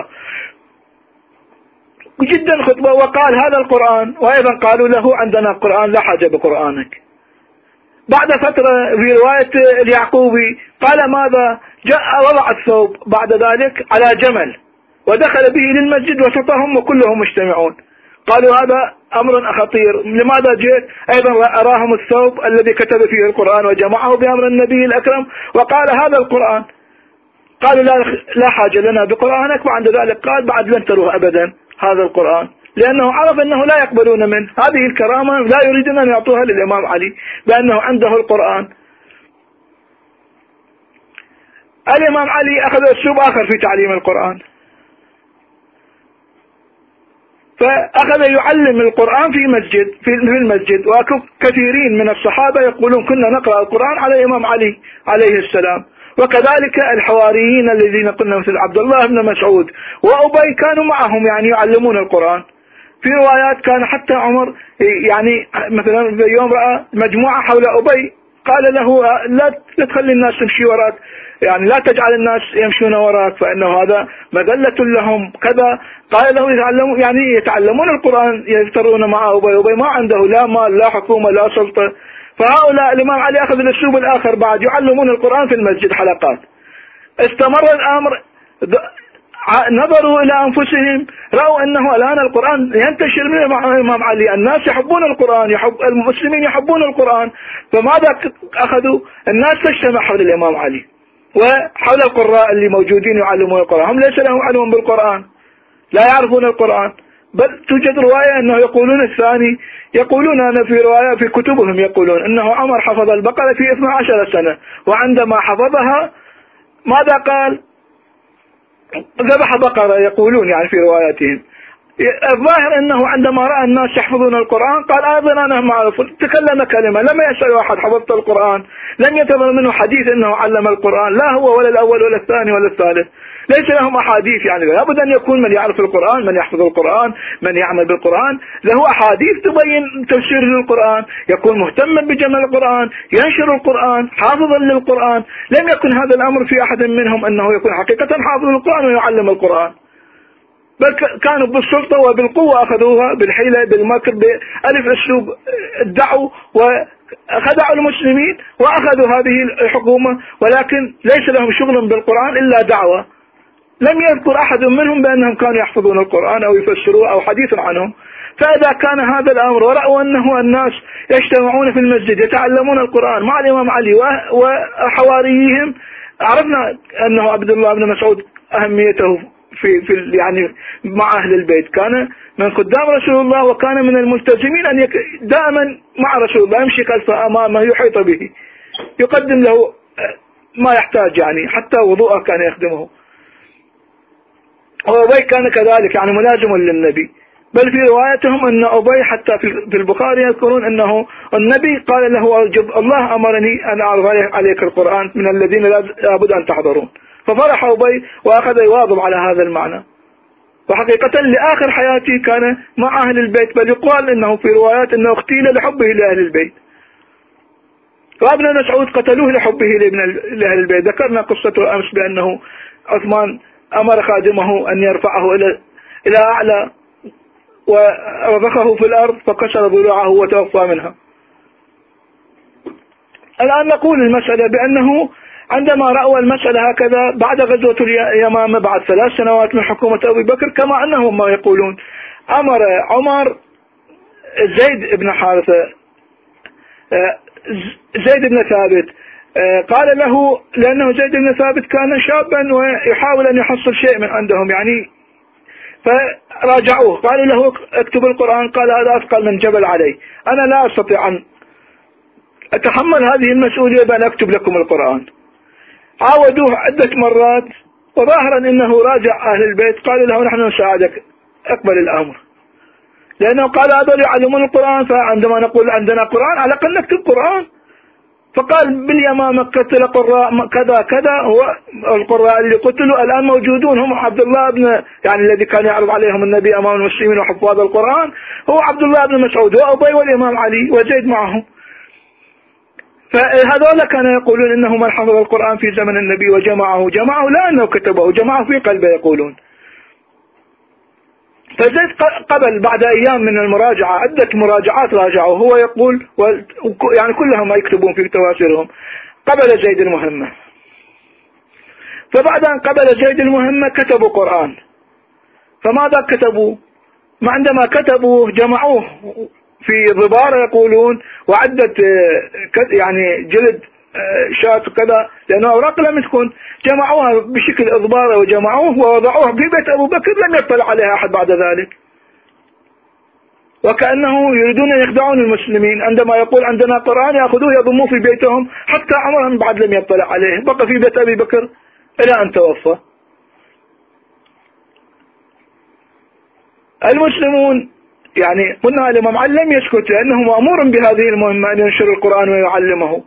جدا خطبة. وقال هذا القرآن، وأيضا قالوا له عندنا القرآن لا حاجة بقرآنك. بعد فترة في رواية اليعقوبي قال ماذا جاء وضع الثوب بعد ذلك على جمل ودخل به للمسجد وسطهم وكلهم مجتمعون. قالوا هذا أمر خطير، لماذا جئت؟ أيضا أراهم الثوب الذي كتب فيه القرآن وجمعه بأمر النبي الأكرم وقال هذا القرآن. قالوا لا, لا حاجة لنا بقرآنك. وعند ذلك قال بعد لن تروه أبدا هذا القرآن، لأنه عرف أنه لا يقبلون منه هذه الكرامة، لا يريدون أن يعطوها للإمام علي بأنه عنده القرآن. الإمام علي أخذ أسلوب آخر في تعليم القرآن، فأخذ يعلم القرآن في مسجد في المسجد. وكثيرين من الصحابة يقولون كنا نقرأ القرآن على الإمام علي عليه السلام، وكذلك الحواريين الذين قلنا مثل عبد الله بن مسعود وأبي كانوا معهم يعني يعلمون القرآن. في روايات كان حتى عمر يعني مثلا يوم رأى مجموعة حول أبي قال له لا تخلي الناس تمشي وراك، يعني لا تجعل الناس يمشون وراك فإنه هذا مذلة لهم كذا. قال له يتعلمون يعني يتعلمون القرآن يفترون مع أبي، أبي ما عنده لا مال لا حكومة لا سلطة. فهؤلاء الإمام علي أخذ الأسلوب الآخر بعد يعلمون القرآن في المسجد حلقات. استمر الأمر، نظروا إلى أنفسهم رأوا أنه الآن القرآن ينتشر من الإمام علي، الناس يحبون القرآن، يحب المسلمين يحبون القرآن. فماذا أخذوا؟ الناس تجتمع حول الإمام علي وحول القراء اللي موجودين يعلمون القرآن، هم ليس لهم علم بالقرآن لا يعرفون القرآن. بل توجد رواية أنه يقولون الثاني يقولون أنا في رواية في كتبهم يقولون أنه عمر حفظ البقرة في اثنتي عشرة سنة، وعندما حفظها ماذا قال؟ ذبح بقرة يقولون يعني في رواياتهم. الظاهر أنه عندما رأى الناس يحفظون القرآن قال أيضا أنا معرف، تكلم كلمة لم يسأل واحد حفظت القرآن، لم يتبر منه حديث أنه علم القرآن، لا هو ولا الأول ولا الثاني ولا الثالث، ليس لهم أحاديث. يعني لابد أن يكون من يعرف القرآن، من يحفظ القرآن، من يعمل بالقرآن، له أحاديث تبين تفسير للقرآن، يكون مهتما بجمع القرآن، ينشر القرآن، حافظا للقرآن. لم يكن هذا الأمر في أحد منهم أنه يكون حقيقة حافظ للقرآن ويعلم القرآن، بل كانوا بالسلطة وبالقوة أخذوها بالحيلة بالمكر بألف أسلوب ادعوا وخدعوا المسلمين وأخذوا هذه الحكومة، ولكن ليس لهم شغل بالقرآن إلا دعوة. لم يذكر أحد منهم بأنهم كانوا يحفظون القرآن أو يفسروه أو حديث عنهم. فإذا كان هذا الأمر ورأوا أنه الناس يجتمعون في المسجد يتعلمون القرآن مع الإمام علي وحواريهم، عرفنا أنه عبد الله بن مسعود أهميته في, في يعني مع أهل البيت، كان من خدام رسول الله وكان من الملتزمين أن يك دائما مع رسول الله، يمشي خلفه أمامه يحيط به، يقدم له ما يحتاج، يعني حتى وضوءه كان يخدمه. وأبي كان كذلك يعني ملازم للنبي، بل في روايتهم أن أبي حتى في البخاري يذكرون أنه النبي قال له الله أمرني أن أعرض عليك القرآن من الذين لابد أن تحضرون، ففرح أبي وأخذ يواظب على هذا المعنى. وحقيقة لآخر حياته كان مع أهل البيت، بل يقال أنه في روايات أنه اغتيل لحبه لأهل البيت، وابن مسعود قتلوه لحبه لأهل البيت. ذكرنا قصته أمس بأنه عثمان أمر خادمه أن يرفعه إلى إلى أعلى ورضخه في الأرض فكسر ضلوعه وتوفى منها. الآن نقول المسألة بأنه عندما رأوا المسألة هكذا بعد غزوة اليمامة بعد ثلاث سنوات من حكومة أبي بكر، كما أنهم ما يقولون، أمر عمر زيد بن حارثة زيد بن ثابت، قال له لأنه زيد بن ثابت كان شابا ويحاول أن يحصل شيء من عندهم يعني، فراجعوه قالوا له اكتب القرآن، قال هذا أثقل من جبل علي، أنا لا أستطيع أن أتحمل هذه المسؤولية بأن أكتب لكم القرآن. عاودوه عدة مرات، وظاهرا أنه راجع أهل البيت قالوا له نحن نساعدك اقبل الأمر، لأنه قال هذول يعلمون القرآن، فعندما نقول عندنا قرآن على الأقل نكتب قرآن. فقال باليمامة قتل قراء كذا كذا، هو القراء اللي قتلوا الآن موجودون، هم عبد الله بن يعني الذي كان يعرض عليهم النبي أمام المسلمين وحفاظ القرآن هو عبد الله بن مسعود وأبي والإمام علي وزيد معهم. فهذول كانوا يقولون إنه من حفظ القرآن في زمن النبي وجمعه جمعه، لا أنه كتبه، جمعه في قلبه يقولون. فزيد قبل بعد أيام من المراجعة عدة مراجعات راجعوا، هو يقول يعني كلهم يكتبون في تواسيرهم، قبل زيد المهمة. فبعد أن قبل زيد المهمة كتبوا قرآن. فماذا كتبوا؟ ما عندما كتبوه جمعوه في ضبارة يقولون، وعدة يعني جلد شات وكذا، لأنه أوراق لم تكن، جمعوها بشكل إضباري وجمعوه ووضعوه في بيت أبو بكر، لم يطلع عليها أحد بعد ذلك، وكأنه يريدون أن يخدعون المسلمين. عندما يقول عندنا قرآن يأخذوه يضموه في بيتهم، حتى عمر بعد لم يطلع عليه، بقى في بيت أبي بكر إلى أن توفى. المسلمون يعني قلنا الإمام علي لم يسكت، لأنه مأمور بهذه المهمة أن ينشر القرآن ويعلمه.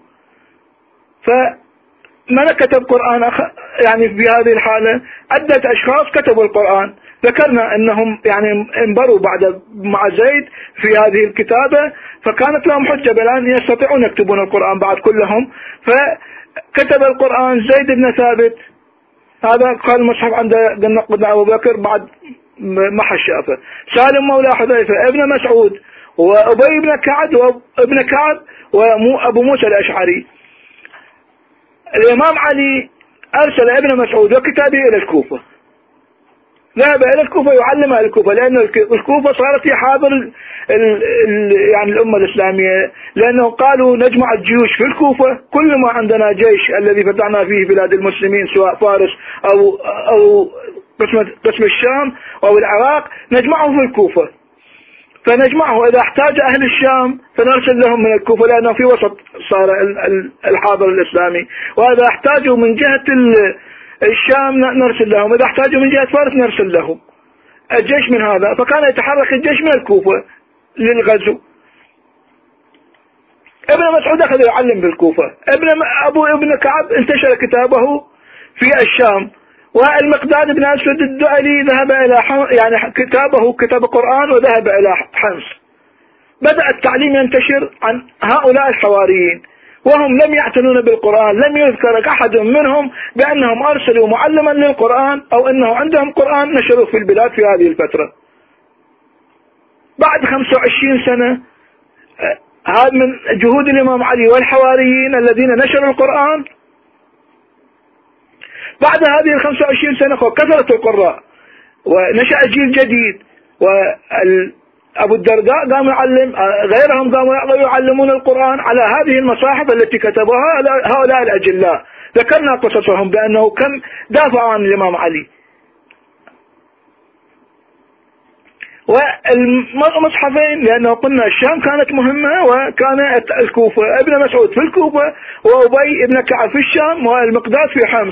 فمن كتب قرآن أخ... يعني في هذه الحالة عدة أشخاص كتبوا القرآن، ذكرنا أنهم يعني انبروا بعد مع زيد في هذه الكتابة، فكانت لهم حجة بأن يستطيعون يكتبون القرآن بعد كلهم. فكتب القرآن زيد بن ثابت، هذا قال المصحف عند قلنا أبو بكر بعد محى الشافة، سالم مولى حذيفة، ابن مسعود، وأبي بن كعب وابن كعب وأبو موسى الأشعري. الإمام علي أرسل ابن مسعود وكتابه إلى الكوفة، ذهب إلى الكوفة يعلم أهل الكوفة، لأن الكوفة صارت في حاضر ال ال ال يعني الأمة الإسلامية، لأنه قالوا نجمع الجيوش في الكوفة، كل ما عندنا جيش الذي فتحنا فيه بلاد المسلمين سواء فارس أو أو قسم قسم الشام أو العراق نجمعه في الكوفة، فنجمعه إذا احتاج أهل الشام فنرسل لهم من الكوفة، لأنه في وسط صار الحاضر الإسلامي، وإذا احتاجوا من جهة الشام نرسل لهم، إذا احتاجوا من جهة فارس نرسل لهم الجيش من هذا. فكان يتحرك الجيش من الكوفة للغزو. ابن مسعود أخذ يعلم بالكوفة، ابن أبو ابن كعب انتشر كتابه في الشام، والمقداد بن أسود الدؤلي ذهب إلى يعني كتابه كتاب القرآن وذهب إلى حمص. بدأ التعليم ينتشر عن هؤلاء الحواريين، وهم لم يعتنون بالقرآن، لم يذكر أحد منهم بأنهم أرسلوا معلما للقرآن أو أنه عندهم قرآن نشروه في البلاد في هذه الفترة. بعد خمسة وعشرين سنة هذا من جهود الإمام علي والحواريين الذين نشروا القرآن، بعد هذه ال خمسة وعشرين سنة كثرت القراء ونشأ جيل جديد، وأبو الدرداء قام يعلم، غيرهم قاموا يعلمون القرآن على هذه المصاحف التي كتبوها هؤلاء الأجلاء. ذكرنا قصصهم بأنه كم دافعوا عن الإمام علي. والمصحفين لأنه قلنا الشام كانت مهمة، وكانت الكوفة، ابن مسعود في الكوفة، وأبي ابن كعب في الشام، والمقداد في حمص،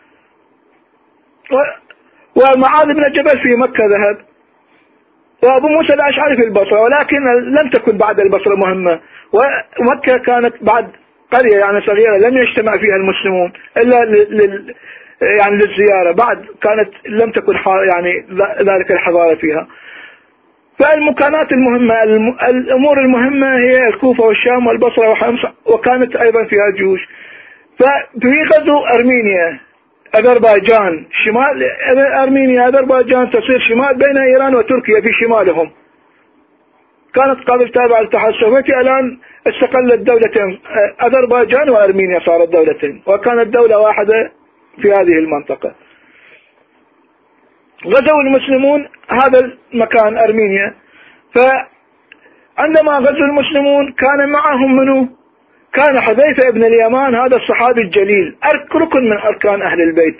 ومعاذ بن جبل في مكة ذهب، وأبو موسى الأشعري في البصرة، ولكن لم تكن بعد البصرة مهمة، ومكة كانت بعد قرية يعني صغيرة لم يجتمع فيها المسلمون إلا لل يعني للزيارة، بعد كانت لم تكن يعني ذلك الحضارة فيها. فالمكانات المهمة، الأمور المهمة هي الكوفة والشام والبصرة وحمص، وكانت أيضا فيها جيوش. ففي غزو أرمينيا أذربيجان، شمال أرمينيا أذربيجان تصير شمال بين إيران وتركيا في شمالهم، كانت قبل تابعة للاتحاد السوفيتي، الآن استقلت دولتين أذربيجان وأرمينيا صارت دولتين، وكانت دولة واحدة في هذه المنطقة. غزوا المسلمون هذا المكان أرمينيا، فعندما غزوا المسلمون كان معهم منه كان حذيفة ابن اليمان، هذا الصحابي الجليل ركن من أركان أهل البيت،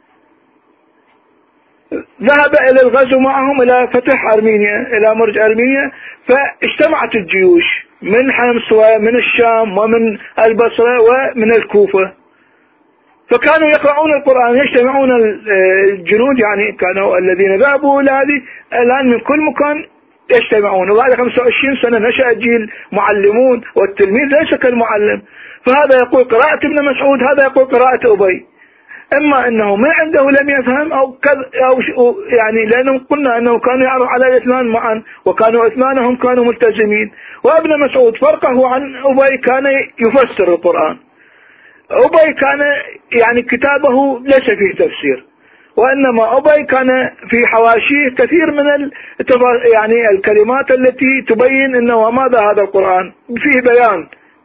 ذهب إلى الغزو معهم إلى فتح أرمينيا، إلى مرج أرمينيا، فاجتمعت الجيوش من حمص ومن الشام ومن البصرة ومن الكوفة، فكانوا يقرؤون القرآن، يجتمعون الجنود يعني كانوا الذين ذهبوا إلى هذه الآن من كل مكان يجتمعون. وبعد خمسة وعشرين سنة نشأ جيل معلمون، والتلميذ ليس كالمعلم، فهذا يقول قراءة ابن مسعود، هذا يقول قراءة أبي، إما أنه من عنده لم يفهم أو كذ أو يعني لأنهم قلنا أنه كانوا يعرض على الاثنان معا، وكانوا اثنانهم كانوا ملتزمين. وابن مسعود فرقه عن أبي كان يفسر القرآن، أبي كان يعني كتابه ليس فيه تفسير، وإنما أبي كان في حواشيه كثير من يعني الكلمات التي تبين أنه ماذا هذا القرآن، فيه بيان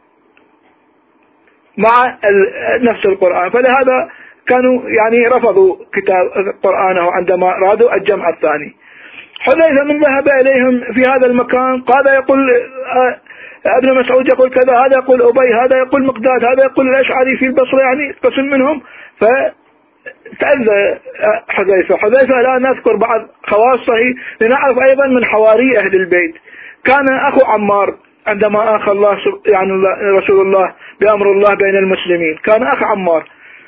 مع نفس القرآن، فلهذا كانوا يعني رفضوا كتاب قرآنه عندما رادوا الجمع الثاني. حذيفة من ذهب إليهم في هذا المكان قال يقول ابن مسعود يقول كذا، هذا يقول أبي، هذا يقول مقداد، هذا يقول الأشعري في البصرة، يعني قسم منهم. فتأذى حذيفة. حذيفة الآن نذكر بعض خواصه لنعرف أيضا من حواري أهل البيت. كان أخو عمار عندما أخى الله يعني رسول الله بأمر الله بين المسلمين، كان أخ عمار،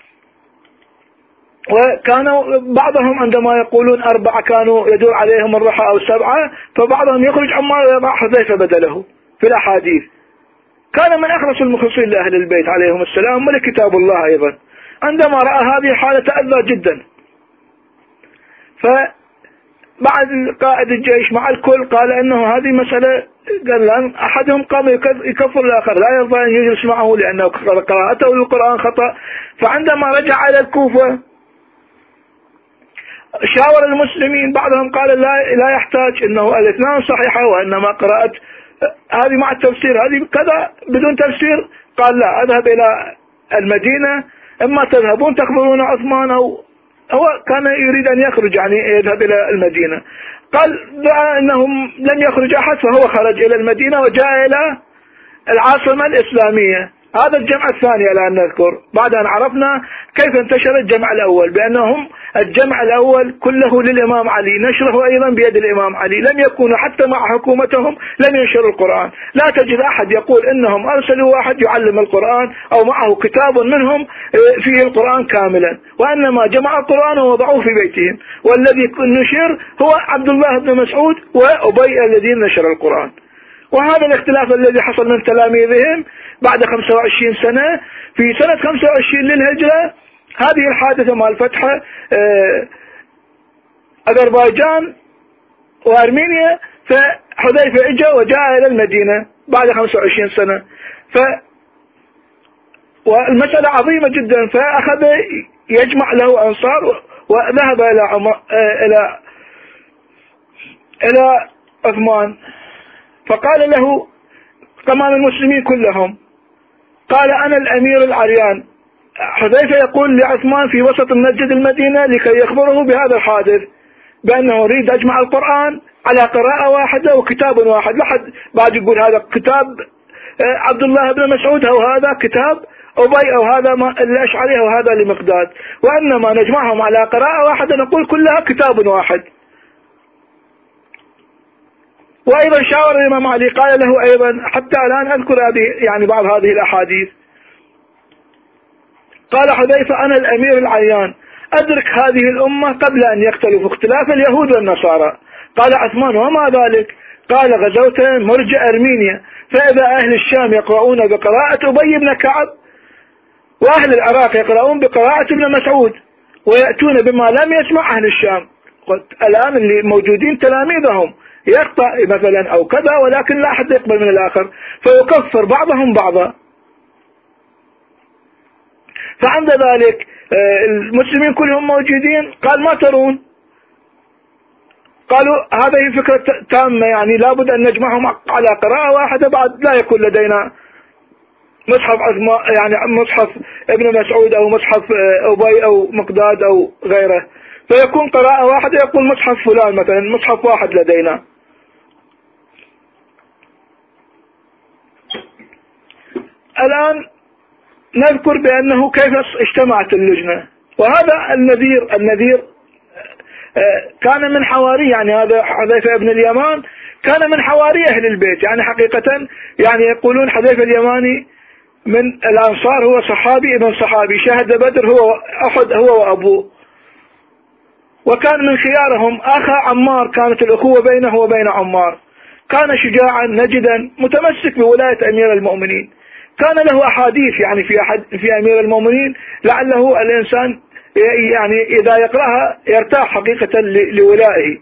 وكانوا بعضهم عندما يقولون أربعة كانوا يدور عليهم الرحى أو سبعة، فبعضهم يخرج عمار ويضع حذيفة بدله في الأحاديث. كان من أخلص المخلصين لأهل البيت عليهم السلام ولكتاب الله أيضا. عندما رأى هذه الحالة تأذى جدا، فبعد قائد الجيش مع الكل قال أنه هذه مسألة، قال لأن أحدهم قام يكفر الآخر، لا يرضى أن يجلس معه لأنه قراءته القرآن خطأ. فعندما رجع إلى الكوفة شاور المسلمين، بعضهم قال لا لا يحتاج، انه الاثنان صحيحة، وانما قراءة هذه مع التفسير، هذه كذا بدون تفسير. قال لا، اذهب الى المدينة، اما تذهبون تخبرون عثمان، او هو كان يريد ان يخرج يعني يذهب الى المدينة. قال دعا انهم لم يخرج احد، فهو خرج الى المدينة وجاء الى العاصمة الاسلامية. هذا الجمع الثاني الآن نذكر بعد أن عرفنا كيف انتشر الجمع الأول، بأنهم الجمع الأول كله للإمام علي، نشره أيضا بيد الإمام علي، لم يكونوا حتى مع حكومتهم لم ينشروا القرآن. لا تجد أحد يقول إنهم أرسلوا واحد يعلم القرآن أو معه كتاب منهم فيه القرآن كاملا، وإنما جمع القرآن ووضعوه في بيتهم. والذي نشر هو عبد الله بن مسعود وأبي الذين نشر القرآن. وهذا الاختلاف الذي حصل من تلاميذهم بعد خمسة وعشرين سنة، في سنة خمسة وعشرين للهجرة هذه الحادثة مال فتح أذربيجان وأرمينيا، فحذيفة اجى وجاء إلى المدينة بعد خمسة وعشرين سنة. ف والمسألة عظيمة جدا، فأخذ يجمع له أنصار وذهب إلى عم... إلى إلى عثمان، فقال له أمام المسلمين كلهم، قال أنا الأمير العريان حذيفة يقول لعثمان في وسط مسجد المدينة لكي يخبره بهذا الحادث بأنه يريد أجمع القرآن على قراءة واحدة وكتاب واحد. لحد بعد يقول هذا كتاب عبد الله بن مسعود أو هذا كتاب أبي أو هذا الأشعري أو هذا لمقداد، وإنما نجمعهم على قراءة واحدة نقول كلها كتاب واحد. وأيضا شاور الإمام علي قال له أيضا حتى الآن أذكر هذه يعني بعض هذه الأحاديث. قال حذيفة أنا الأمير العيان أدرك هذه الأمة قبل أن يختلفوا اختلاف اليهود والنصارى. قال عثمان وما ذلك؟ قال غزوت مرجع أرمينيا فإذا أهل الشام يقرؤون بقراءة أبي بن كعب وأهل العراق يقرؤون بقراءة ابن مسعود ويأتون بما لم يسمع أهل الشام. الآن اللي موجودين تلاميذهم يقطع مثلا أو كذا ولكن لا أحد يقبل من الآخر فيكفر بعضهم بعضا. فعند ذلك المسلمين كلهم موجودين قال ما ترون؟ قالوا هذه فكرة تامة يعني لابد أن نجمعهم على قراءة واحدة بعد لا يكون لدينا مصحف يعني مصحف ابن مسعود أو مصحف أبي أو مقداد أو غيره، فيكون قراءة واحدة يقول مصحف فلان مثلا مصحف واحد لدينا. الآن نذكر بأنه كيف اجتمعت اللجنة. وهذا النذير النذير كان من حواري يعني هذا حذيفة ابن اليمان كان من حواري أهل البيت يعني حقيقة يعني يقولون حذيفة اليماني من الأنصار هو صحابي ابن صحابي شهد بدر هو أحد هو وأبوه، وكان من خيارهم أخا عمار كانت الأخوة بينه وبين عمار. كان شجاعا نجدا متمسك بولاية أمير المؤمنين. كان له أحاديث يعني في أحد في أمير المؤمنين لعله الإنسان يعني إذا يقرأها يرتاح حقيقة لولائه.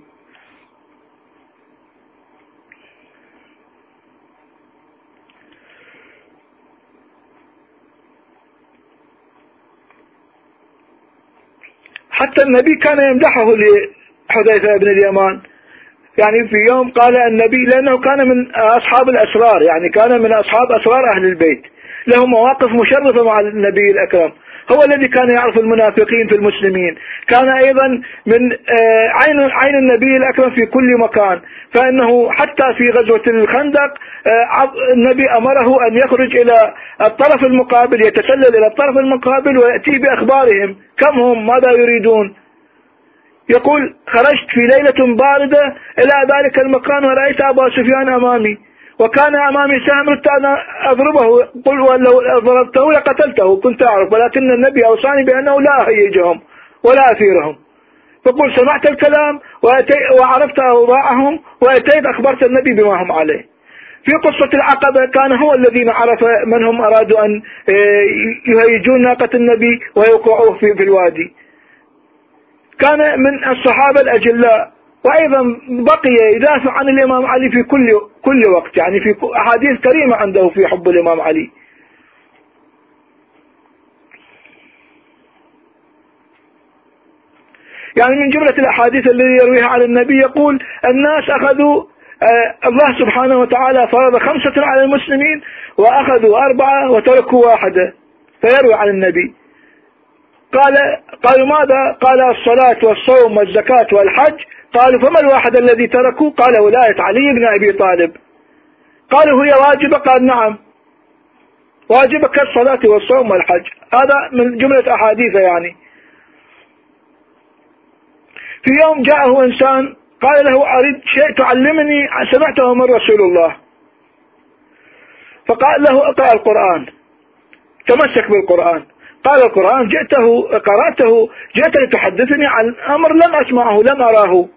حتى النبي كان يمدحه لحذيفة بن اليمان يعني في يوم قال النبي لأنه كان من أصحاب الأسرار يعني كان من أصحاب أسرار أهل البيت له مواقف مشرفة مع النبي الأكرم، هو الذي كان يعرف المنافقين في المسلمين، كان أيضا من عين عين النبي الأكرم في كل مكان، فإنه حتى في غزوة الخندق النبي أمره أن يخرج إلى الطرف المقابل يتسلل إلى الطرف المقابل ويأتي بأخبارهم كم هم ماذا يريدون. يقول خرجت في ليلة باردة إلى ذلك المكان ورأيت أبا سفيان أمامي وكان أمامي سهم ردت أن أضربه قل ولو ضربته لقتلته كنت أعرف، ولكن النبي أوصاني بأنه لا أهيجهم ولا أثيرهم. فقل سمعت الكلام وعرفت أوضاعهم وأتيت أخبرت النبي بما هم عليه. في قصة العقبة كان هو الذين عرف من هم أرادوا أن يهيجون ناقة النبي ويوقعوه في الوادي. كان من الصحابة الأجلاء، وأيضا بقي يدافع عن الإمام علي في كل كل وقت يعني في أحاديث كريمة عنده في حب الإمام علي. يعني من جملة الأحاديث التي يرويها على النبي يقول الناس أخذوا آه الله سبحانه وتعالى فرض خمسة على المسلمين وأخذوا أربعة وتركوا واحدة، فيروي عن النبي قال قالوا ماذا؟ قال الصلاة والصوم والزكاة والحج. قالوا فما الواحد الذي تركوا؟ قال ولاية علي بن أبي طالب. قالوا هي واجبة؟ قال نعم واجبة كالصلاة والصوم والحج. هذا من جملة أحاديث. يعني في يوم جاءه إنسان قال له أريد شيء تعلمني سمعته من رسول الله، فقال له اقرأ القرآن تمسك بالقرآن. قال القرآن جئته قرأته جئت لتحدثني عن أمر لم أسمعه لم أراه.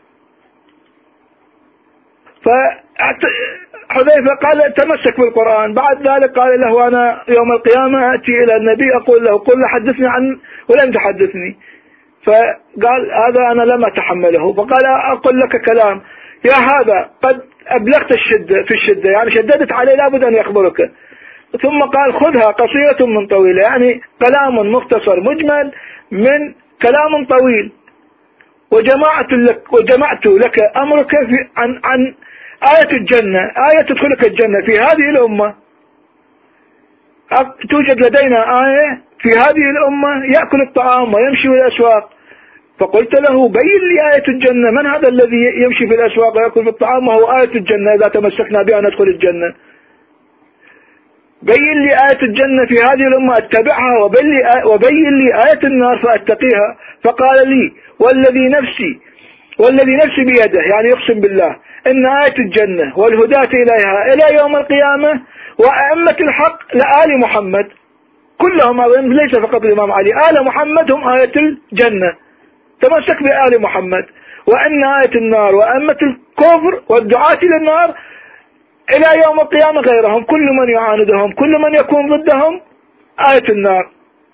فحذيفة قال تمسك بالقرآن. بعد ذلك قال له أنا يوم القيامة أتي إلى النبي أقول له قل حدثني عن ولم تحدثني. فقال هذا أنا لم أتحمله. فقال أقول لك كلام يا هذا قد أبلغت الشدة في الشدة يعني شددت عليه لابد أن يخبرك. ثم قال خذها قصيرة من طويلة يعني كلام مختصر مجمل من كلام طويل. وجمعت لك وجمعت لك أمرك في عن عن آية الجنة، آية تدخلك الجنة في هذه الأمة. توجد لدينا آية في هذه الأمة يأكل الطعام ويمشي في الأسواق. فقلت له بين لي آية الجنة، من هذا الذي يمشي في الأسواق ويأكل في الطعام وهو آية الجنة إذا تمسكنا بها ندخل الجنة؟ بين لي آية الجنة في هذه الأمة أتبعها، وبين لي آية النار فأتقيها. فقال لي والذي نفسي والذي نفسي بيده، يعني يقسم بالله إن آية الجنة والهداة إليها إلى يوم القيامة وأئمة الحق لآل محمد كلهم، أظن ليس فقط الإمام علي، آل محمد هم آية الجنة، تمسك بآل محمد. وأن آية النار وأئمة الكفر والدعاة إلى النار إلى يوم القيامة غيرهم، كل من يعاندهم، كل من يكون ضدهم آية النار.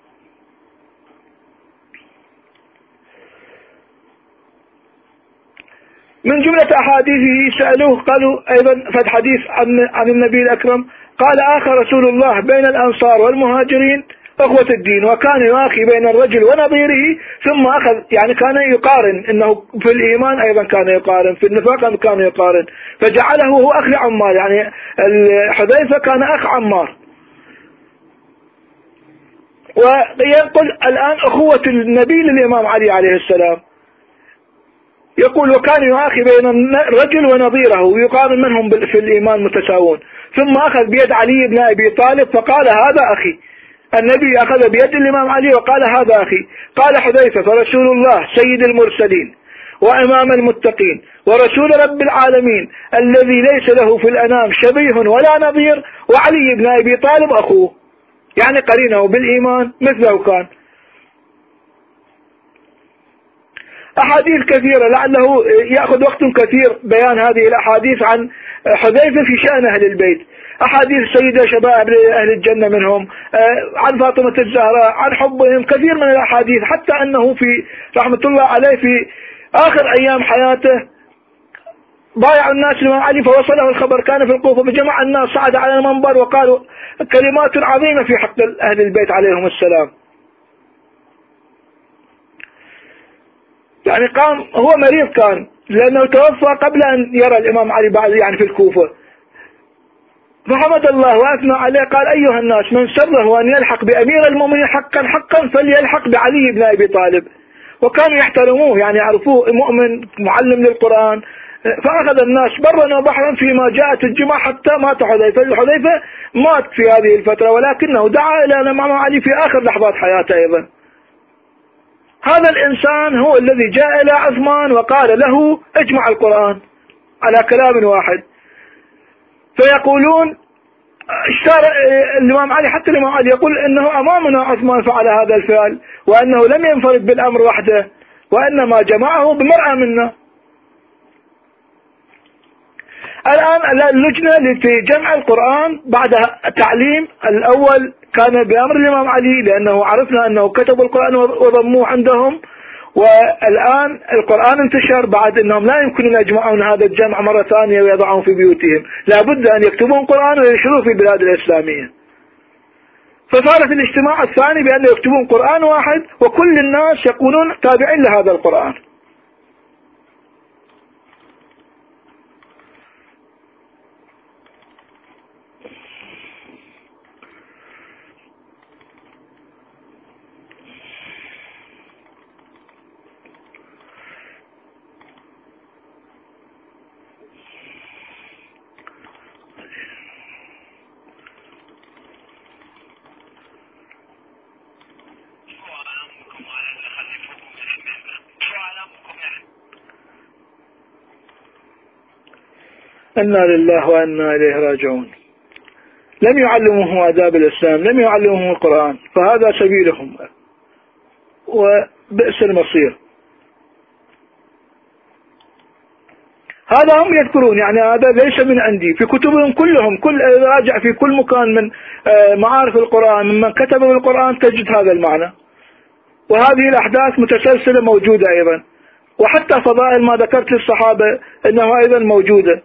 من جملة أحاديثه سألوه قالوا أيضا فد حديث عن, عن النبي الأكرم، قال آخى رسول الله بين الأنصار والمهاجرين أخوة الدين، وكان يؤخي بين الرجل ونظيره، ثم أخذ يعني كان يقارن، إنه في الإيمان أيضا كان يقارن، في النفاق كان يقارن، فجعله هو أخ عمار، يعني حذيفة كان أخ عمار. ويقول الآن أخوة النبي للإمام علي عليه السلام، يقول وكان يؤخي بين الرجل ونظيره ويقارن منهم في الإيمان متساوون. ثم أخذ بيد علي بن أبي طالب فقال هذا أخي. النبي أخذ بيد الإمام علي وقال هذا أخي. قال حذيفة فرسول الله سيد المرسلين وإمام المتقين ورسول رب العالمين الذي ليس له في الأنام شبيه ولا نظير، وعلي بن أبي طالب أخوه، يعني قرينه بالإيمان مثله كان. أحاديث كثيرة لعله يأخذ وقت كثير بيان هذه الأحاديث عن حذيفة في شأن أهل البيت. أحاديث سيدة شباب أهل الجنة منهم، عن فاطمة الزهراء، عن حبهم، كثير من الأحاديث، حتى أنه في رحمة الله عليه في آخر أيام حياته بايع الناس الإمام علي فوصله الخبر، كان في الكوفة فجمع الناس، صعد على المنبر وقالوا كلمات عظيمة في حق أهل البيت عليهم السلام. يعني قام هو مريض كان، لأنه توفى قبل أن يرى الإمام علي بعد يعني في الكوفة، فحمد الله وأثنى عليه، قال أيها الناس من سره أن يلحق بأمير المؤمنين حقا حقا فليلحق بعلي بن أبي طالب. وكانوا يحترموه، يعني يعرفوه مؤمن معلم للقرآن. فأخذ الناس برا وبحرا فيما جاءت الجمعة حتى مات حذيفة. حذيفة مات في هذه الفترة، ولكنه دعا إلى الإمام علي في آخر لحظات حياته أيضا. هذا الإنسان هو الذي جاء إلى عثمان وقال له اجمع القرآن على كلام واحد. فيقولون اشتار الإمام علي، حتى الإمام علي يقول إنه أمامنا عثمان فعل هذا الفعل، وأنه لم ينفرد بالأمر وحده، وإنما جمعه بمرأة منا. الآن اللجنة في جمع القرآن بعد تعليم الأول كان بأمر الإمام علي، لأنه عرفنا أنه كتبوا القرآن وضموه عندهم، والآن القرآن انتشر بعد أنهم لا يمكن أن يجمعون هذا الجمع مرة ثانية ويضعون في بيوتهم، لابد أن يكتبون قرآن وينشروه في البلاد الإسلامية. فصارت الاجتماع الثاني بأن يكتبون قرآن واحد وكل الناس يكونون تابعين لهذا القرآن. إنا لله وإنا إليه راجعون. لم يعلمهم آداب الإسلام، لم يعلمهم القرآن، فهذا سبيلهم وبئس المصير. هذا هم يذكرون، يعني هذا ليس من عندي، في كتبهم كلهم، كل راجع في كل مكان من معارف القرآن ممن كتبوا القرآن تجد هذا المعنى. وهذه الأحداث متسلسلة موجودة أيضا، وحتى فضائل ما ذكرت للصحابة إنه أيضا موجودة.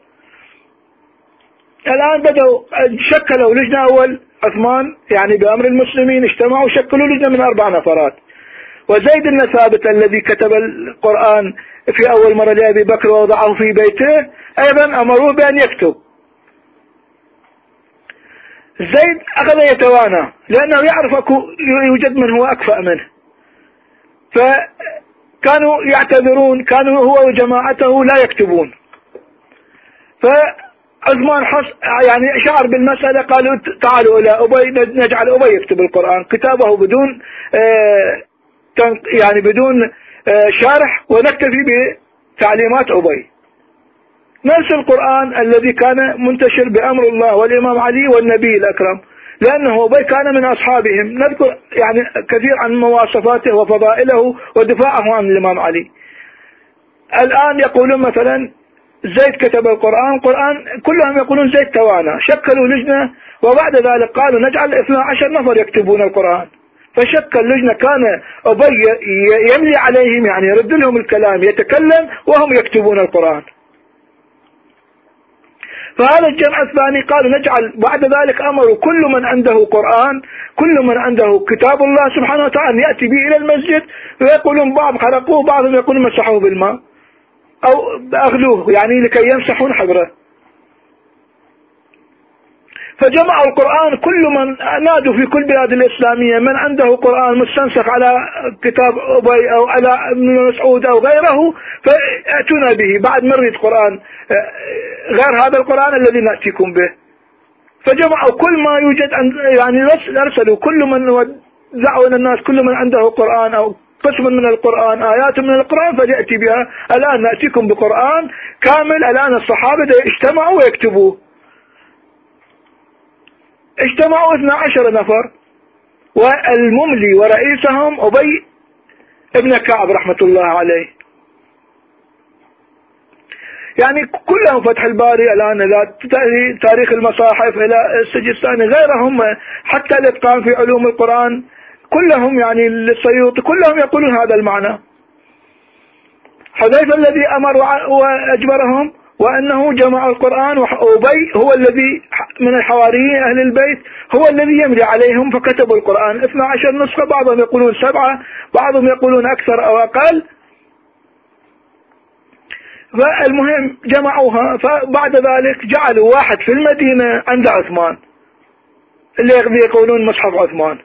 الآن بدأوا شكلوا لجنة، أول عثمان يعني بأمر المسلمين اجتمعوا شكلوا لجنة من أربع نفرات، وزيد بن ثابت الذي كتب القرآن في أول مرة لأبي بكر ووضعه في بيته أيضا أمروه بأن يكتب. زيد أخذ يتوانى لأنه يعرف أكو يوجد من هو أكفأ منه، فكانوا يعتذرون، كانوا هو وجماعته لا يكتبون. فعثمان حص يعني شعر بالمسألة، قالوا تعالوا إلى أبي نجعل أبي يكتب القرآن، كتابه بدون يعني بدون شرح ونكتفي بتعليمات أبي. نفس القرآن الذي كان منتشر بأمر الله والإمام علي والنبي الأكرم، لأنه أبي كان من أصحابهم. نذكر يعني كثير عن مواصفاته وفضائله ودفاعه عن الإمام علي. الآن يقولون مثلا زيد كتب القرآن، القرآن كلهم يقولون زيد توانى، شكلوا لجنة وبعد ذلك قالوا نجعل اثنا عشر نفر يكتبون القرآن، فشكل لجنة كان أبي يملي عليهم، يعني يرد لهم الكلام، يتكلم وهم يكتبون القرآن. فهذا الجمع الثاني قالوا نجعل، بعد ذلك أمروا كل من عنده قرآن، كل من عنده كتاب الله سبحانه وتعالى يأتي به إلى المسجد، ويقولون بعض حرقوه، بعضهم يقولون مسحوه بالماء أو أغلوه، يعني لكي يمسحون حبره. فجمعوا القرآن، كل من نادوا في كل بلاد الإسلامية من عنده قرآن مستنسخ على كتاب أبي أو على ابن مسعود أو غيره فأتونا به، بعد مريد قرآن غير هذا القرآن الذي نأتيكم به. فجمعوا كل ما يوجد، يعني أرسلوا كل من دعوا إلى الناس كل من عنده قرآن أو قسم من القرآن، آيات من القرآن فليأتي بها. الآن نأتيكم بقرآن كامل. الآن الصحابة اجتمعوا ويكتبوه. اجتمعوا اثنا عشر نفر، والمملي ورئيسهم أبي ابن كعب رحمة الله عليه. يعني كلهم فتح الباري الآن، إلى تاريخ المصاحف، إلى السجستاني، غيرهم حتى الإتقان في علوم القرآن، كلهم يعني السيوطي، كلهم يقولون هذا المعنى. حذيفة الذي أمر وأجبرهم وأنه جمع القرآن، وأبي هو الذي من الحواريين أهل البيت هو الذي يملي عليهم، فكتبوا القرآن اثنا عشر نسخة، بعضهم يقولون سبعة، بعضهم يقولون أكثر أو أقل. فالمهم جمعوها. فبعد ذلك جعلوا واحد في المدينة عند عثمان، اللي يقولون مصحف عثمان،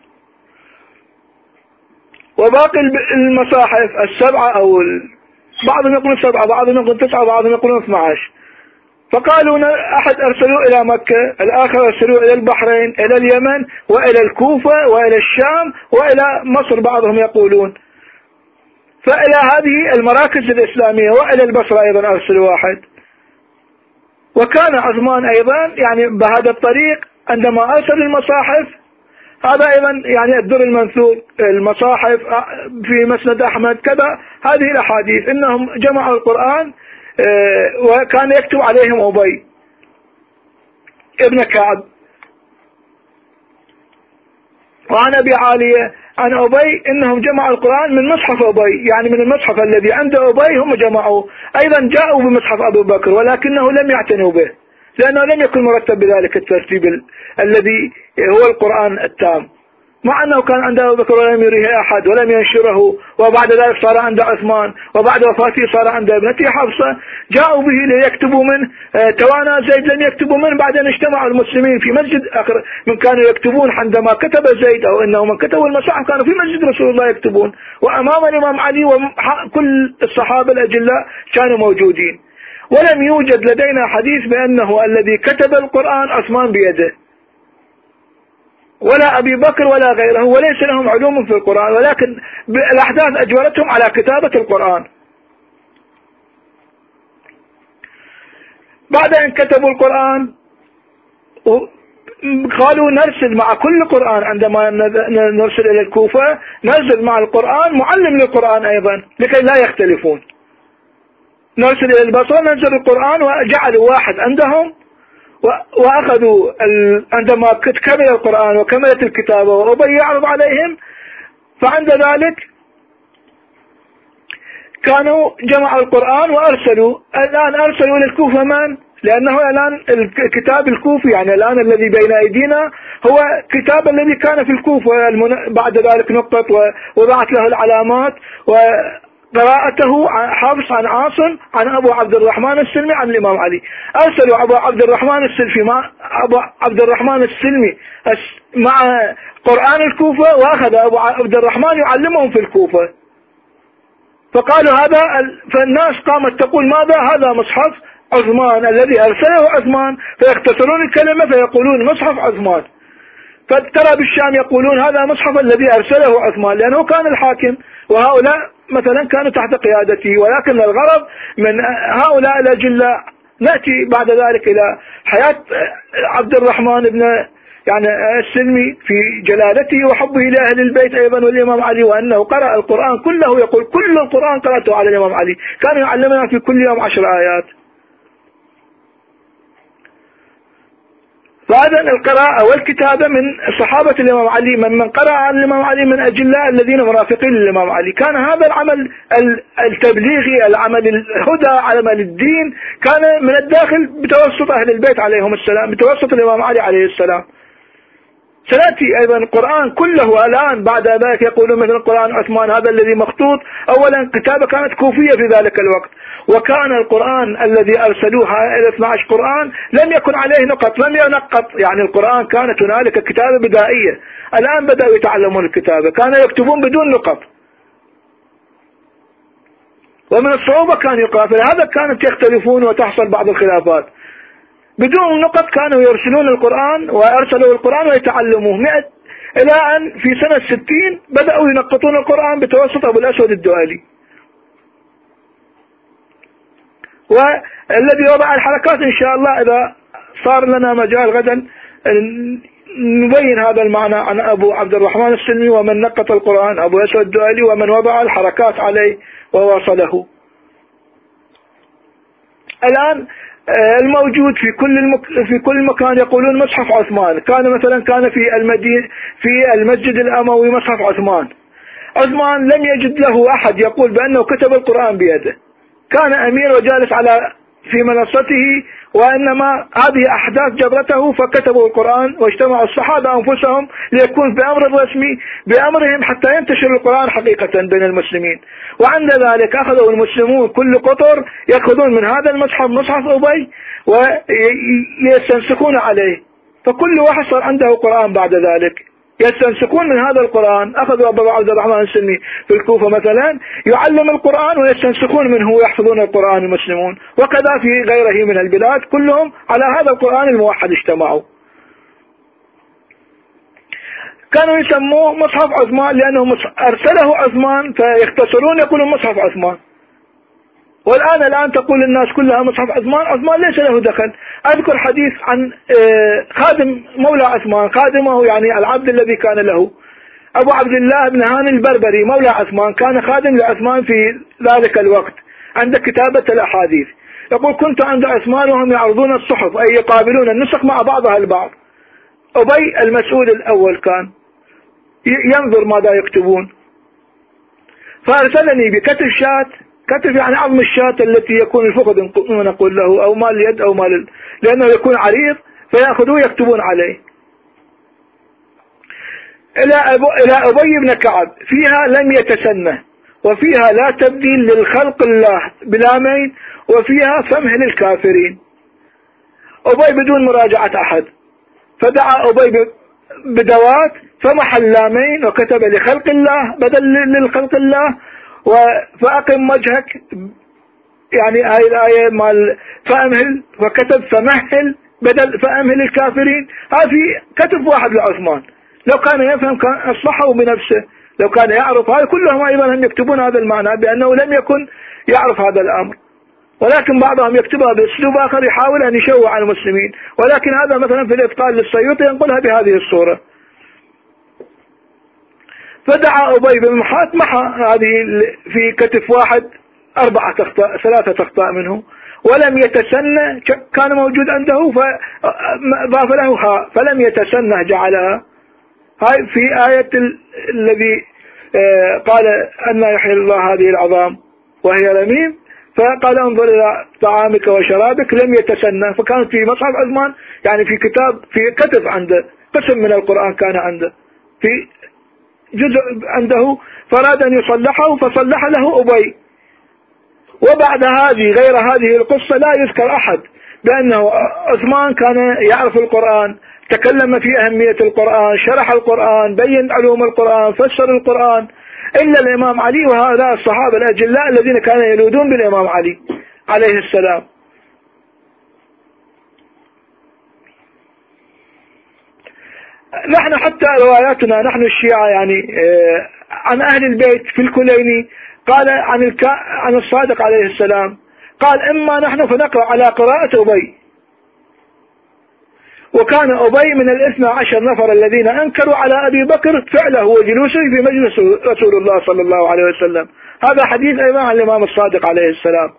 وباقي المصاحف السبعة أو بعضهم يقولون سبعة، بعضهم يقولون تسعة، بعضهم يقولون اثنا عشر. فقالوا أحد أرسلوا إلى مكة، الآخر أرسلوا إلى البحرين، إلى اليمن، وإلى الكوفة، وإلى الشام، وإلى مصر بعضهم يقولون، فإلى هذه المراكز الإسلامية، وإلى البصرة أيضا أرسلوا واحد. وكان عثمان أيضا يعني بهذا الطريق عندما أرسل المصاحف، هذا أيضا يعني الدر المنثور، المصاحف في مسند أحمد كذا، هذه الأحاديث إنهم جمعوا القرآن، وكان يكتب عليهم أبي ابن كعب. وعن أبي عالية عن أبي إنهم جمعوا القرآن من مصحف أبي، يعني من المصحف الذي عند أبي هم جمعوا. أيضا جاءوا بمصحف أبو بكر ولكنه لم يعتنوا به، لأنه لم يكن مرتب بذلك الترتيب الذي هو القرآن التام، مع أنه كان عند أبو بكر ولم يريه أحد ولم ينشره، وبعد ذلك صار عند عثمان، وبعد وفاته صار عند ابنته حفصة، جاءوا به ليكتبوا منه. توانى زيد لم يكتبوا منه، بعدين اجتمعوا المسلمين في مسجد آخر من كانوا يكتبون عندما كتب زيد، أو إنه من كتبوا المصاحف كانوا في مسجد رسول الله يكتبون، وأمام الإمام علي وكل الصحابة الأجلاء كانوا موجودين. ولم يوجد لدينا حديث بأنه الذي كتب القرآن عثمان بيده، ولا أبي بكر ولا غيره، وليس لهم علوم في القرآن، ولكن الأحداث أجبرتهم على كتابة القرآن. بعد أن كتبوا القرآن قالوا نرسل مع كل قرآن، عندما نرسل إلى الكوفة نرسل مع القرآن معلم للقرآن أيضا لكي لا يختلفون. نرسل إلى البصرة ننزل القرآن، وجعلوا واحد عندهم، وأخذوا عندما كمل القرآن وكملت الكتابة وأبي يعرض عليهم، فعند ذلك كانوا جمعوا القرآن وأرسلوا. الآن أرسلوا للكوفة من؟ لأنه الآن الكتاب الكوفي، يعني الآن الذي بين أيدينا هو كتاب الذي كان في الكوفة، بعد ذلك نقط ووضعت له العلامات، قراءته حفص عن عاصم عن أبو عبد الرحمن السلمي عن الإمام علي. أرسلوا أبو عبد الرحمن السلمي مع أبو عبد الرحمن السلمي مع قرآن الكوفة، وأخذ أبو عبد الرحمن يعلمهم في الكوفة. فقالوا هذا، فالناس قامت تقول ماذا؟ هذا مصحف عثمان الذي أرسله عثمان، فيختصرون الكلمة فيقولون مصحف عثمان. فترى بالشام يقولون هذا مصحف الذي أرسله عثمان، لأنه كان الحاكم، وهؤلاء مثلا كانوا تحت قيادته. ولكن الغرض من هؤلاء الأجلاء، نأتي بعد ذلك إلى حياة عبد الرحمن بن يعني السلمي في جلالته وحبه لأهل البيت أيضا والإمام علي، وأنه قرأ القرآن كله، يقول كل القرآن قرأته على الإمام علي، كان يعلمنا في كل يوم عشر آيات. فإذا القراءة والكتابة من صحابة الإمام علي، من من قرأ على الإمام علي من أجلاء الذين مرافقين للإمام علي. كان هذا العمل التبليغي، العمل الهدى، عمل الدين، كان من الداخل بتوسط أهل البيت عليهم السلام، بتوسط الإمام علي عليه السلام. سنأتي أيضا القرآن كله الآن بعد ذلك يقولون مثل القرآن عثمان هذا الذي مخطوط. أولا كتابة كانت كوفية في ذلك الوقت، وكان القرآن الذي أرسلوها إلى اثني عشر قرآن لم يكن عليه نقط، لم ينقط، يعني القرآن كانت هنالك كتابة بدائية. الآن بدأوا يتعلمون الكتابة، كانوا يكتبون بدون نقط، ومن الصعوبة كان يقرأ، فلهذا كانت يختلفون وتحصل بعض الخلافات. بدون نقط كانوا يرسلون القرآن، وأرسلوا القرآن ويتعلموه مئة، إلى أن في سنة ستين بدأوا ينقطون القرآن بتوسط أبو الأسود الدؤلي. والذي وضع الحركات إن شاء الله إذا صار لنا مجال غدا نبين هذا المعنى عن أبو عبد الرحمن السلمي، ومن نقط القرآن أبو الأسود الدؤلي، ومن وضع الحركات عليه وواصله. الآن الموجود في كل المك... في كل مكان يقولون مصحف عثمان. كان مثلا كان في المدينة في المسجد الأموي مصحف عثمان. عثمان لم يجد له أحد يقول بأنه كتب القرآن بيده، كان أمير وجالس على في منصته، وإنما هذه أحداث جبرته فكتبوا القرآن، واجتمعوا الصحابة أنفسهم ليكون بأمر رسمي بأمرهم حتى ينتشر القرآن حقيقة بين المسلمين. وعند ذلك أخذوا المسلمون كل قطر يأخذون من هذا المصحف مصحف أبي ويستنسخون عليه، فكل واحد صار عنده قرآن بعد ذلك يستنسخون من هذا القرآن. أخذوا أبو عبد الرحمن السلمي في الكوفة مثلا يعلم القرآن ويستنسخون منه ويحفظون القرآن المسلمون، وكذا في غيره من البلاد كلهم على هذا القرآن الموحد اجتمعوا. كانوا يسموه مصحف عثمان لأنه أرسله عثمان، فيختصرون يقولون مصحف عثمان. والآن الآن تقول الناس كلها مصحف عثمان. عثمان ليس له دخل. أذكر حديث عن خادم مولى عثمان، خادمه يعني العبد الذي كان له، أبو عبد الله بن هاني البربري مولى عثمان، كان خادم لعثمان في ذلك الوقت عند كتابة الأحاديث. يقول كنت عند عثمان وهم يعرضون الصحف، أي يقابلون النسخ مع بعضها البعض. أبي المسؤول الأول كان ينظر ماذا يكتبون، فأرسلني بكتف شاة، كتف يعني عظم الشاة التي يكون الفخذ نقول له، أو مال اليد أو مال، لأنه يكون عريض فيأخذوه يكتبون عليه. إلى أبو إلى أبي بن كعب فيها لم يتسنه، وفيها لا تبديل للخلق الله بلامين، وفيها فمه للكافرين. أبي بدون مراجعة أحد، فدعا أبي بدوات فمح اللامين وكتب لخلق الله بدل للخلق الله، فأقم وجهك يعني هاي الآية مال فأمهل، وكتب فمهل بدل فأمهل الكافرين. هذا في كتب واحد لعثمان، لو كان يفهم كان أصلحه بنفسه، لو كان يعرف هذا. كلهم أيضا هم يكتبون هذا المعنى بأنه لم يكن يعرف هذا الأمر، ولكن بعضهم يكتبها بأسلوب آخر يحاول أن يشوع على المسلمين. ولكن هذا مثلا في الإتقان للسيوطي ينقلها بهذه الصورة. فدعا أبي بن محات محى هذه في كتف واحد أربعة أخطاء، ثلاثة أخطاء منه، ولم يتسنى، كان موجود عنده فضاف له ها فلم يتسنى جعلها. هاي في آية الذي قال أن يحيي الله هذه العظام وهي رميم، فقال انظر إلى طعامك وشرابك لم يتسنى. فكانت في مصحف عثمان يعني في كتاب في كتف عنده، قسم من القرآن كان عنده في جزء عنده فراد أن يصلحه فصلح له أبي. وبعد هذه غير هذه القصة لا يذكر أحد بأنه عثمان كان يعرف القرآن، تكلم في أهمية القرآن، شرح القرآن، بين علوم القرآن، فسر القرآن، إلا الإمام علي وهؤلاء الصحابة الأجلاء الذين كانوا يلودون بالإمام علي عليه السلام. نحن حتى رواياتنا نحن الشيعة يعني عن أهل البيت في الكليني قال عن الك... عن الصادق عليه السلام قال إما نحن فنقرأ على قراءة أبي، وكان أبي من الاثنى عشر نفر الذين أنكروا على أبي بكر فعله وجلوسه في مجلس رسول الله صلى الله عليه وسلم. هذا حديث أيضا عن الإمام الصادق عليه السلام.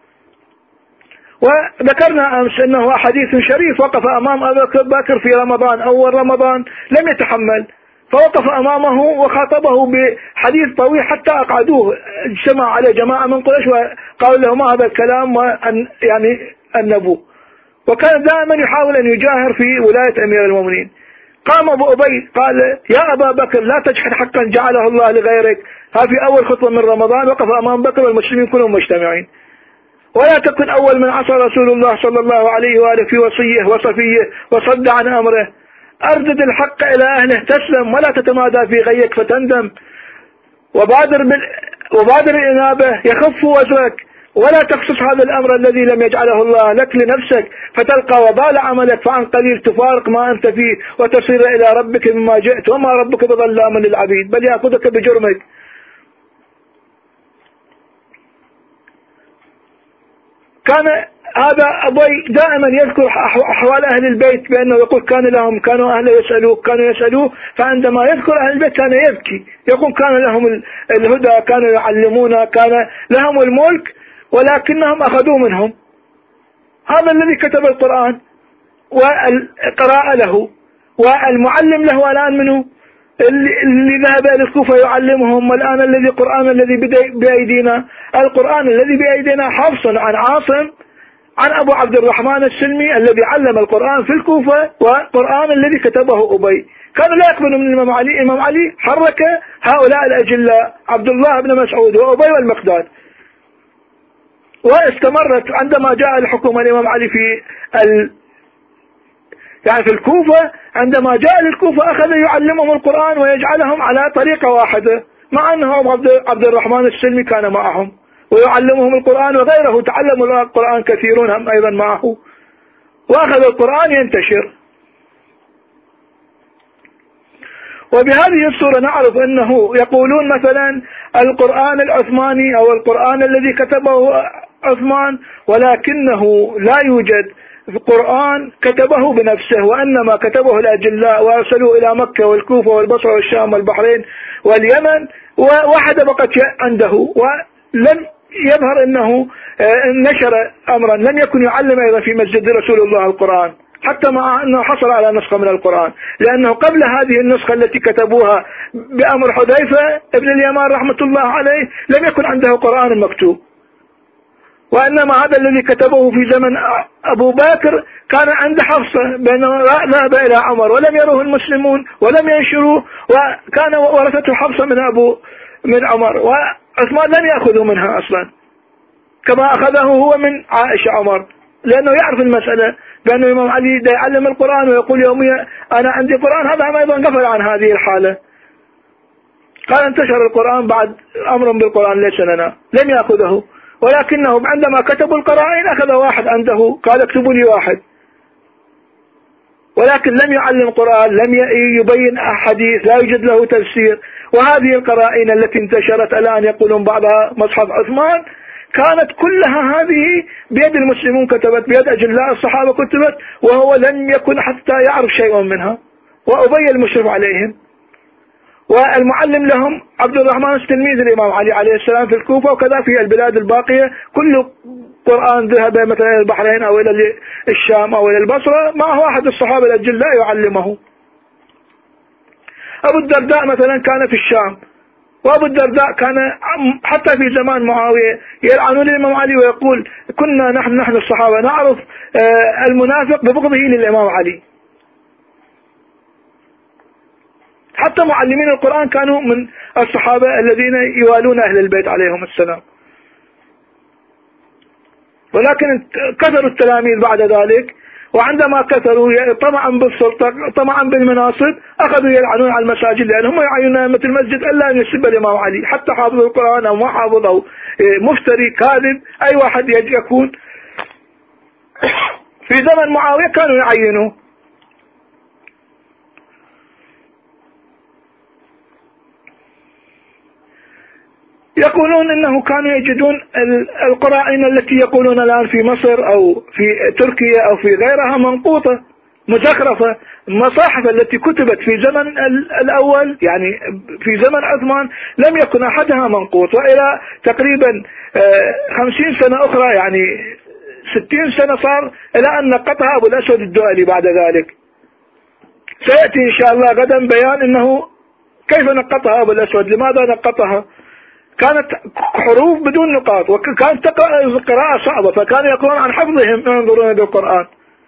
وذكرنا أمس أنه حديث شريف وقف أمام أبي بكر في رمضان أول رمضان لم يتحمل فوقف أمامه وخاطبه بحديث طويل حتى أقعدوه، اجتمع عليه جماعة من قريش وقالوا له ما هذا الكلام وأن يعني النبو، وكان دائما يحاول أن يجاهر في ولاية أمير المؤمنين. قام أبو أبي قال يا أبا بكر لا تجحد حقا جعله الله لغيرك. ها في أول خطوة من رمضان وقف أمام بكر والمسلمين كلهم مجتمعين. ولا تكن أول من عصى رسول الله صلى الله عليه وآله في وصيه وصفيه وصد عن أمره. أردد الحق إلى أهله تسلم ولا تتمادى في غيك فتندم. وبادر, بال... وبادر الإنابة يخف وزرك ولا تخصص هذا الأمر الذي لم يجعله الله لك لنفسك فتلقى وبال عملك فعن قليل تفارق ما أنت فيه وتصير إلى ربك مما جئت وما ربك بظلام للعبيد بل يأخذك بجرمك. كان هذا أبي دائما يذكر أحوال أهل البيت بأنه يقول كان لهم كانوا أهل يسألوه كانوا يسألوه فعندما يذكر أهل البيت كان يبكي يقول كان لهم الهدى كانوا يعلمون كان لهم الملك ولكنهم أخذوا منهم. هذا الذي كتب القرآن والقراءة له والمعلم له الآن منه اللي ذهب إلى الكوفة يعلمهم. والآن الذي القرآن الذي بأيدينا القرآن الذي بأيدينا حفص عن عاصم عن أبو عبد الرحمن السلمي الذي علم القرآن في الكوفة والقرآن الذي كتبه أبي. كانوا لا يقبلوا من الإمام علي. الإمام علي حرك هؤلاء الأجلاء عبد الله بن مسعود وأبي والمقداد واستمرت عندما جاء الحكومة الإمام علي في ال... يعني في الكوفة. عندما جاء للكوفة أخذ يعلمهم القرآن ويجعلهم على طريقة واحدة مع أنه عبد الرحمن السلمي كان معهم ويعلمهم القرآن وغيره تعلموا القرآن كثيرون هم أيضا معه وأخذ القرآن ينتشر. وبهذه الصورة نعرف أنه يقولون مثلا القرآن العثماني أو القرآن الذي كتبه عثمان ولكنه لا يوجد القرآن كتبه بنفسه وإنما كتبه الأجلاء وأرسلوه إلى مكة والكوفة والبصرة والشام والبحرين واليمن وواحدة بقت عنده ولم يظهر أنه نشر أمرا لم يكن يعلم أيضا في مسجد رسول الله القرآن حتى مع أنه حصل على نسخة من القرآن لأنه قبل هذه النسخة التي كتبوها بأمر حذيفة ابن اليمان رحمة الله عليه لم يكن عنده قرآن مكتوب. وإنما هذا الذي كتبه في زمن أبو بكر كان عند حفصة بأنه ذهب إلى عمر ولم يروه المسلمون ولم ينشروه وكان ورثته حفصة من أبو من عمر وعثمان لم يأخذه منها أصلا كما أخذه هو من عائشة عمر لأنه يعرف المسألة بأنه الإمام علي يعلم القرآن ويقول يوميا أنا عندي قرآن. هذا أيضا غفل عن هذه الحالة. قال انتشر القرآن بعد أمر بالقرآن ليس لنا لم يأخذه ولكنهم عندما كتبوا القرائن أخذ واحد عنده قال اكتبوا لي واحد ولكن لم يعلم قرآن لم يبين حديث لا يوجد له تفسير. وهذه القرائن التي انتشرت الآن يقولون بعضها مصحف عثمان كانت كلها هذه بيد المسلمون كتبت بيد أجلاء الصحابة كتبت وهو لم يكن حتى يعرف شيء منها وأبي المشرف عليهم. والمعلم لهم عبد الرحمن التلميذ الإمام علي عليه السلام في الكوفة وكذا في البلاد الباقية كل قرآن ذهب مثلا إلى البحرين أو إلى الشام أو إلى البصرة معه أحد الصحابة الأجلاء يعلمه. أبو الدرداء مثلا كان في الشام وأبو الدرداء كان حتى في زمان معاوية يلعنون الإمام علي ويقول كنا نحن نحن الصحابة نعرف المنافق ببغضه للإمام علي. حتى معلمين القرآن كانوا من الصحابة الذين يوالون أهل البيت عليهم السلام، ولكن كثروا التلاميذ بعد ذلك، وعندما كثروا طمعا بالسلطة طمعا بالمناصب أخذوا يلعنون على المساجد، لأنهم يعينون أئمة المسجد ألا أن يسب الإمام علي، حتى حافظ القرآن أو ما حافظ أو مفتري كاذب أي واحد يكون. في زمن معاوية كانوا يعينوا. يقولون انه كانوا يجدون القرائن التي يقولون الان في مصر او في تركيا او في غيرها منقوطة مزخرفة. المصاحف التي كتبت في زمن الاول يعني في زمن عثمان لم يكن احدها منقوط، والى تقريبا خمسين سنة اخرى يعني ستين سنة صار الى ان نقطها ابو الاسود الدؤلي. بعد ذلك سيأتي ان شاء الله غدا بيان انه كيف نقطها ابو الاسود، لماذا نقطها. كانت حروف بدون نقاط، وكانت قراءة صعبة، فكانوا يقولون عن حفظهم ينظرون بالقرآن.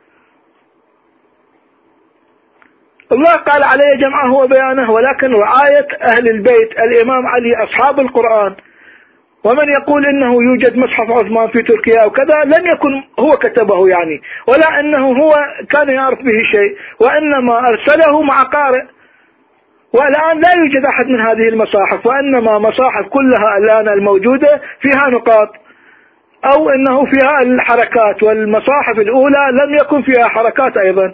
الله قال عليه جمعه وبيانه، ولكن رعاية أهل البيت الإمام علي أصحاب القرآن. ومن يقول إنه يوجد مصحف عثمان في تركيا أو كذا لم يكن هو كتبه يعني، ولا أنه هو كان يعرف به شيء، وإنما أرسله مع قارئ. والآن لا يوجد أحد من هذه المصاحف، وإنما مصاحف كلها الآن الموجودة فيها نقاط أو إنه فيها الحركات، والمصاحف الأولى لم يكن فيها حركات أيضا.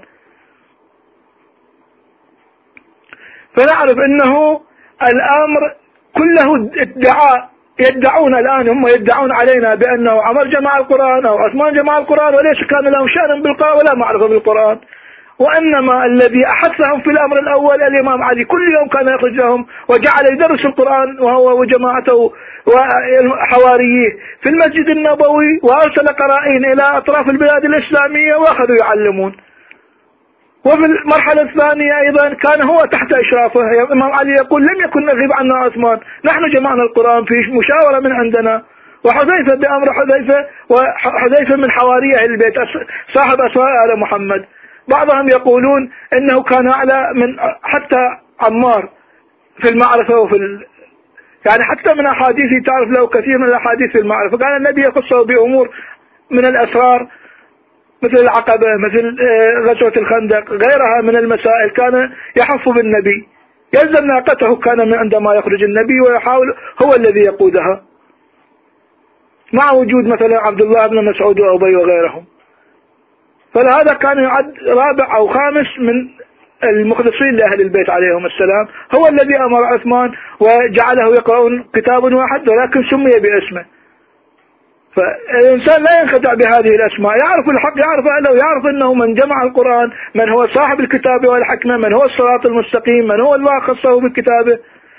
فنعرف أنه الأمر كله ادعاء، يدعون الآن هم يدعون علينا بأنه عمر جمع القرآن أو عثمان جمع القرآن، وليس كان لهم شأن بالقرآن ولا معرفة بالقرآن، وإنما الذي أحثهم في الأمر الأول الإمام علي. كل يوم كان يخرج لهم وجعل يدرس القرآن وهو وجماعته وحواريه في المسجد النبوي، وأرسل قرائين إلى أطراف البلاد الإسلامية وأخذوا يعلمون. وفي المرحلة الثانية أيضا كان هو تحت إشرافه. الإمام علي يقول لم يكن نغيب عنا عثمان، نحن جمعنا القرآن في مشاورة من عندنا. وحذيفة بأمر حذيفة، وحذيفة من حواريه البيت صاحب أسماء آل محمد. بعضهم يقولون انه كان اعلى من حتى عمار في المعرفة وفي ال... يعني حتى من احاديثه تعرف له كثير من الاحاديث في المعرفة. كان النبي يخصه بامور من الاسرار مثل العقبة، مثل غزوة الخندق، غيرها من المسائل كان يحف بالنبي. يلزم ناقته كان من عندما يخرج النبي ويحاول هو الذي يقودها، مع وجود مثلا عبد الله بن مسعود وأبي وغيرهم. فلهذا كان يعد رابع أو خامس من المخلصين لأهل البيت عليهم السلام. هو الذي أمر عثمان وجعله يقرؤون كتاب واحد ولكن سمي باسمه. فالإنسان لا ينخدع بهذه الأسماء، يعرف الحق، يعرف أهله، يعرف أنه من جمع القرآن، من هو صاحب الكتاب والحكمة، من هو الصراط المستقيم، من هو الله خصه بالكتابة.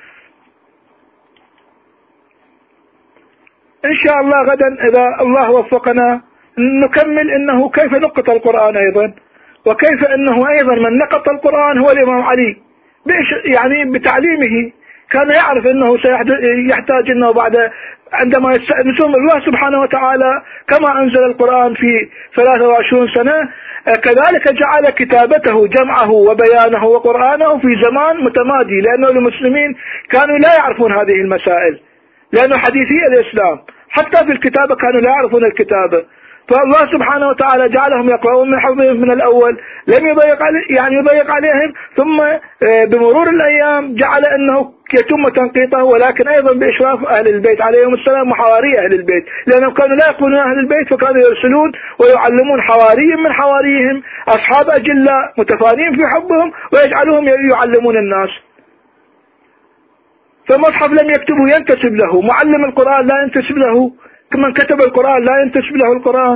إن شاء الله غدا إذا الله وفقنا نكمل انه كيف نقط القرآن ايضا، وكيف انه ايضا من نقط القرآن هو الامام علي يعني بتعليمه. كان يعرف انه سيحتاج انه بعد عندما يستأنسون الله سبحانه وتعالى كما انزل القرآن في ثلاثة وعشرين سنة، كذلك جعل كتابته جمعه وبيانه وقرآنه في زمان متمادي، لانه المسلمين كانوا لا يعرفون هذه المسائل، لانه حديثي الاسلام حتى في الكتابة كانوا لا يعرفون الكتابة. فالله سبحانه وتعالى جعلهم يقرؤون من حفظهم من الأول، لم يضيق علي يعني يضيق عليهم، ثم بمرور الأيام جعل أنه يتم تنقيطه، ولكن أيضا بإشراف أهل البيت عليهم السلام وحواري أهل البيت، لأنهم كانوا لا يقولون أهل البيت، فكانوا يرسلون ويعلمون حواري من حواريهم أصحاب أجلاء متفانين في حبهم ويجعلهم يعلمون الناس. فمصحف لم يكتبه ينتسب له، معلم القرآن لا ينتسب له، من كتب القرآن لا ينتسب له القرآن.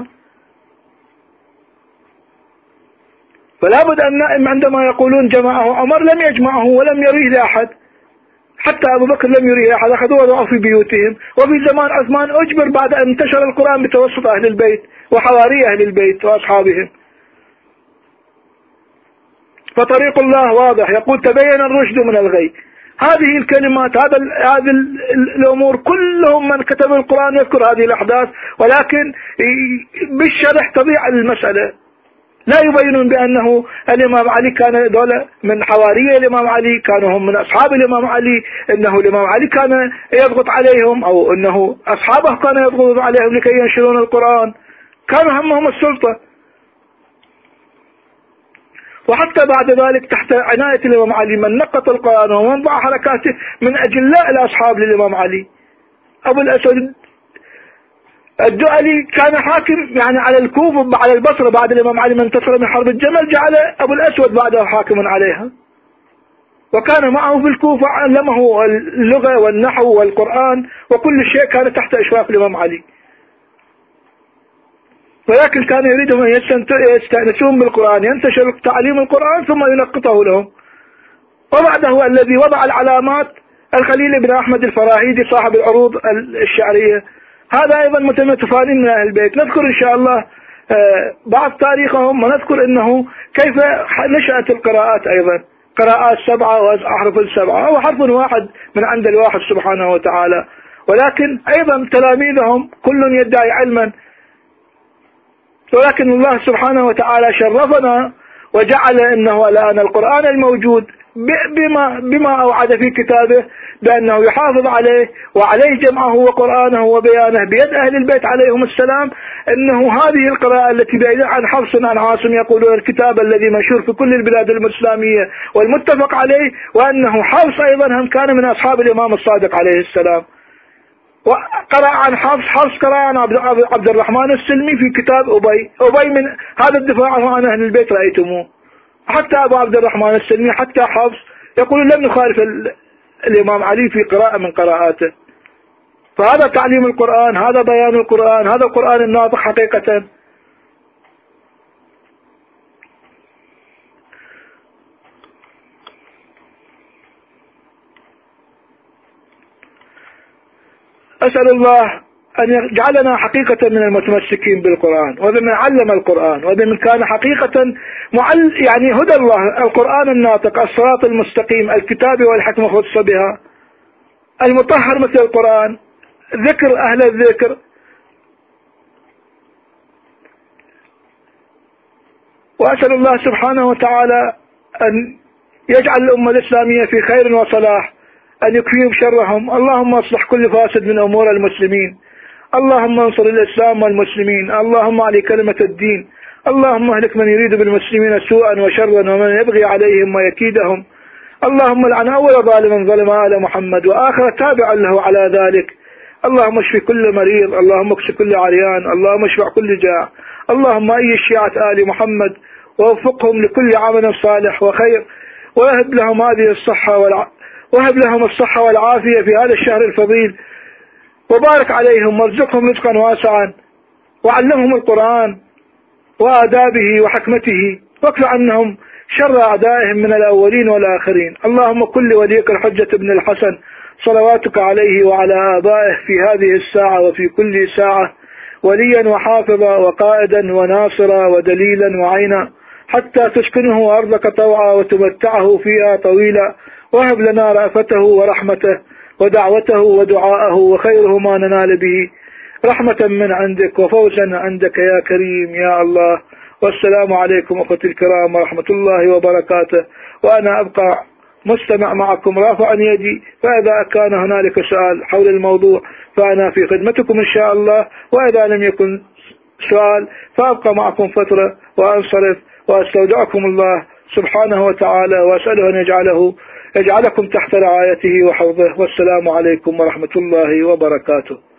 فلا بد أن عندما يقولون جمعه عمر لم يجمعه ولم يريه لأحد، حتى أبو بكر لم يريه أحد، أخذوه وضعوا في بيوتهم. وفي زمان عثمان أجبر بعد أن انتشر القرآن بتوسط أهل البيت وحواري أهل البيت وأصحابهم. فطريق الله واضح، يقول تبين الرشد من الغي. هذه الكلمات، هذا هذه الأمور كلهم من كتب القرآن يذكر هذه الأحداث، ولكن بالشرح تضيع المسألة، لا يبينون بأنه الإمام علي كان دولة من حواري الإمام علي، كانوا هم من أصحاب الإمام علي، إنه الإمام علي كان يضغط عليهم، أو إنه أصحابه كانوا يضغطون عليهم لكي ينشرون القرآن. كانوا همهم السلطة. وحتى بعد ذلك تحت عناية الإمام علي من نقط القرآن ومن ضع حركاته من أجلاء الأصحاب للإمام علي. أبو الأسود الدؤلي كان حاكم يعني على الكوفة على البصرة بعد الإمام علي من انتصر من حرب الجمل، جعل أبو الأسود بعده حاكما عليها، وكان معه في الكوفة علمه اللغة والنحو والقرآن وكل شيء كان تحت إشراف الإمام علي. ولكن كان يريدهم أن يستأنسون بالقرآن، ينتشر تعليم القرآن ثم ينقطه لهم. وبعده الذي وضع العلامات الخليل بن أحمد الفراهيدي صاحب العروض الشعرية، هذا أيضا متفانين من أهل البيت. نذكر إن شاء الله بعض تاريخهم، ونذكر أنه كيف نشأت القراءات أيضا، قراءات سبعة وأحرف السبعة، هو حرف واحد من عند الواحد سبحانه وتعالى، ولكن أيضا تلاميذهم كل يدعي علما، ولكن الله سبحانه وتعالى شرفنا وجعل أنه الآن القرآن الموجود بما, بما أوعد في كتابه بأنه يحافظ عليه وعليه جمعه وقرآنه وبيانه بيد أهل البيت عليهم السلام. أنه هذه القراءة التي بعيدة عن حفص عن عاصم يقولون الكتاب الذي مشهور في كل البلاد الإسلامية والمتفق عليه، وأنه حفص أيضا هم كان من أصحاب الإمام الصادق عليه السلام. وقرأ عن حفص حفص قرأ عن عبد الرحمن السلمي في كتاب أبي أبي من هذا الدفاع عن أهل البيت رأيتموه. حتى أبو عبد الرحمن السلمي حتى حفص يقول لم نخالف الإمام علي في قراءة من قراءاته. فهذا تعليم القرآن، هذا بيان القرآن، هذا القرآن الناطق حقيقة. أسأل الله أن يجعلنا حقيقة من المتمسكين بالقرآن، وبمن علم القرآن، وبمن كان حقيقة معل يعني هدى الله، القرآن الناطق، الصراط المستقيم، الكتاب والحكمة خص بها، المطهر مثل القرآن، ذكر أهل الذكر. وأسأل الله سبحانه وتعالى أن يجعل الأمة الإسلامية في خير وصلاح، أن يكفيهم شرهم. اللهم اصلح كل فاسد من أمور المسلمين، اللهم انصر الإسلام والمسلمين، اللهم علي كلمة الدين، اللهم اهلك من يريد بالمسلمين سوءا وشرا ومن يبغي عليهم ويكيدهم. اللهم لعن أول ظالم ظلم آل محمد وآخر تابعا له على ذلك. اللهم اشف كل مريض، اللهم اكس كل عريان، اللهم اشفع كل جاع. اللهم أي شيعة آل محمد ووفقهم لكل عمل صالح وخير، وهب لهم هذه الصحة والع... وهب لهم الصحة والعافية في هذا الشهر الفضيل، وبارك عليهم وارزقهم رزقا واسعا، وعلمهم القرآن وآدابه وحكمته، واكف عنهم شر أعدائهم من الأولين والآخرين. اللهم كل وليك الحجة ابن الحسن صلواتك عليه وعلى آبائه في هذه الساعة وفي كل ساعة وليا وحافظا وقائدا وناصرا ودليلا وعينا، حتى تسكنه أرضك طوعا وتمتعه فيها طويلا. وهب لنا رأفته ورحمته ودعوته ودعاءه، وخيره ما ننال به رحمة من عندك وفوزا عندك يا كريم يا الله. والسلام عليكم أخوتي الكرام ورحمة الله وبركاته. وأنا أبقى مستمع معكم رافعا يدي، فإذا كان هنالك سؤال حول الموضوع فأنا في خدمتكم إن شاء الله، وإذا لم يكن سؤال فأبقى معكم فترة وأنصرف، وأستودعكم الله سبحانه وتعالى، وأسأله أن يجعله يجعلكم تحت رعايته وحفظه. والسلام عليكم ورحمة الله وبركاته.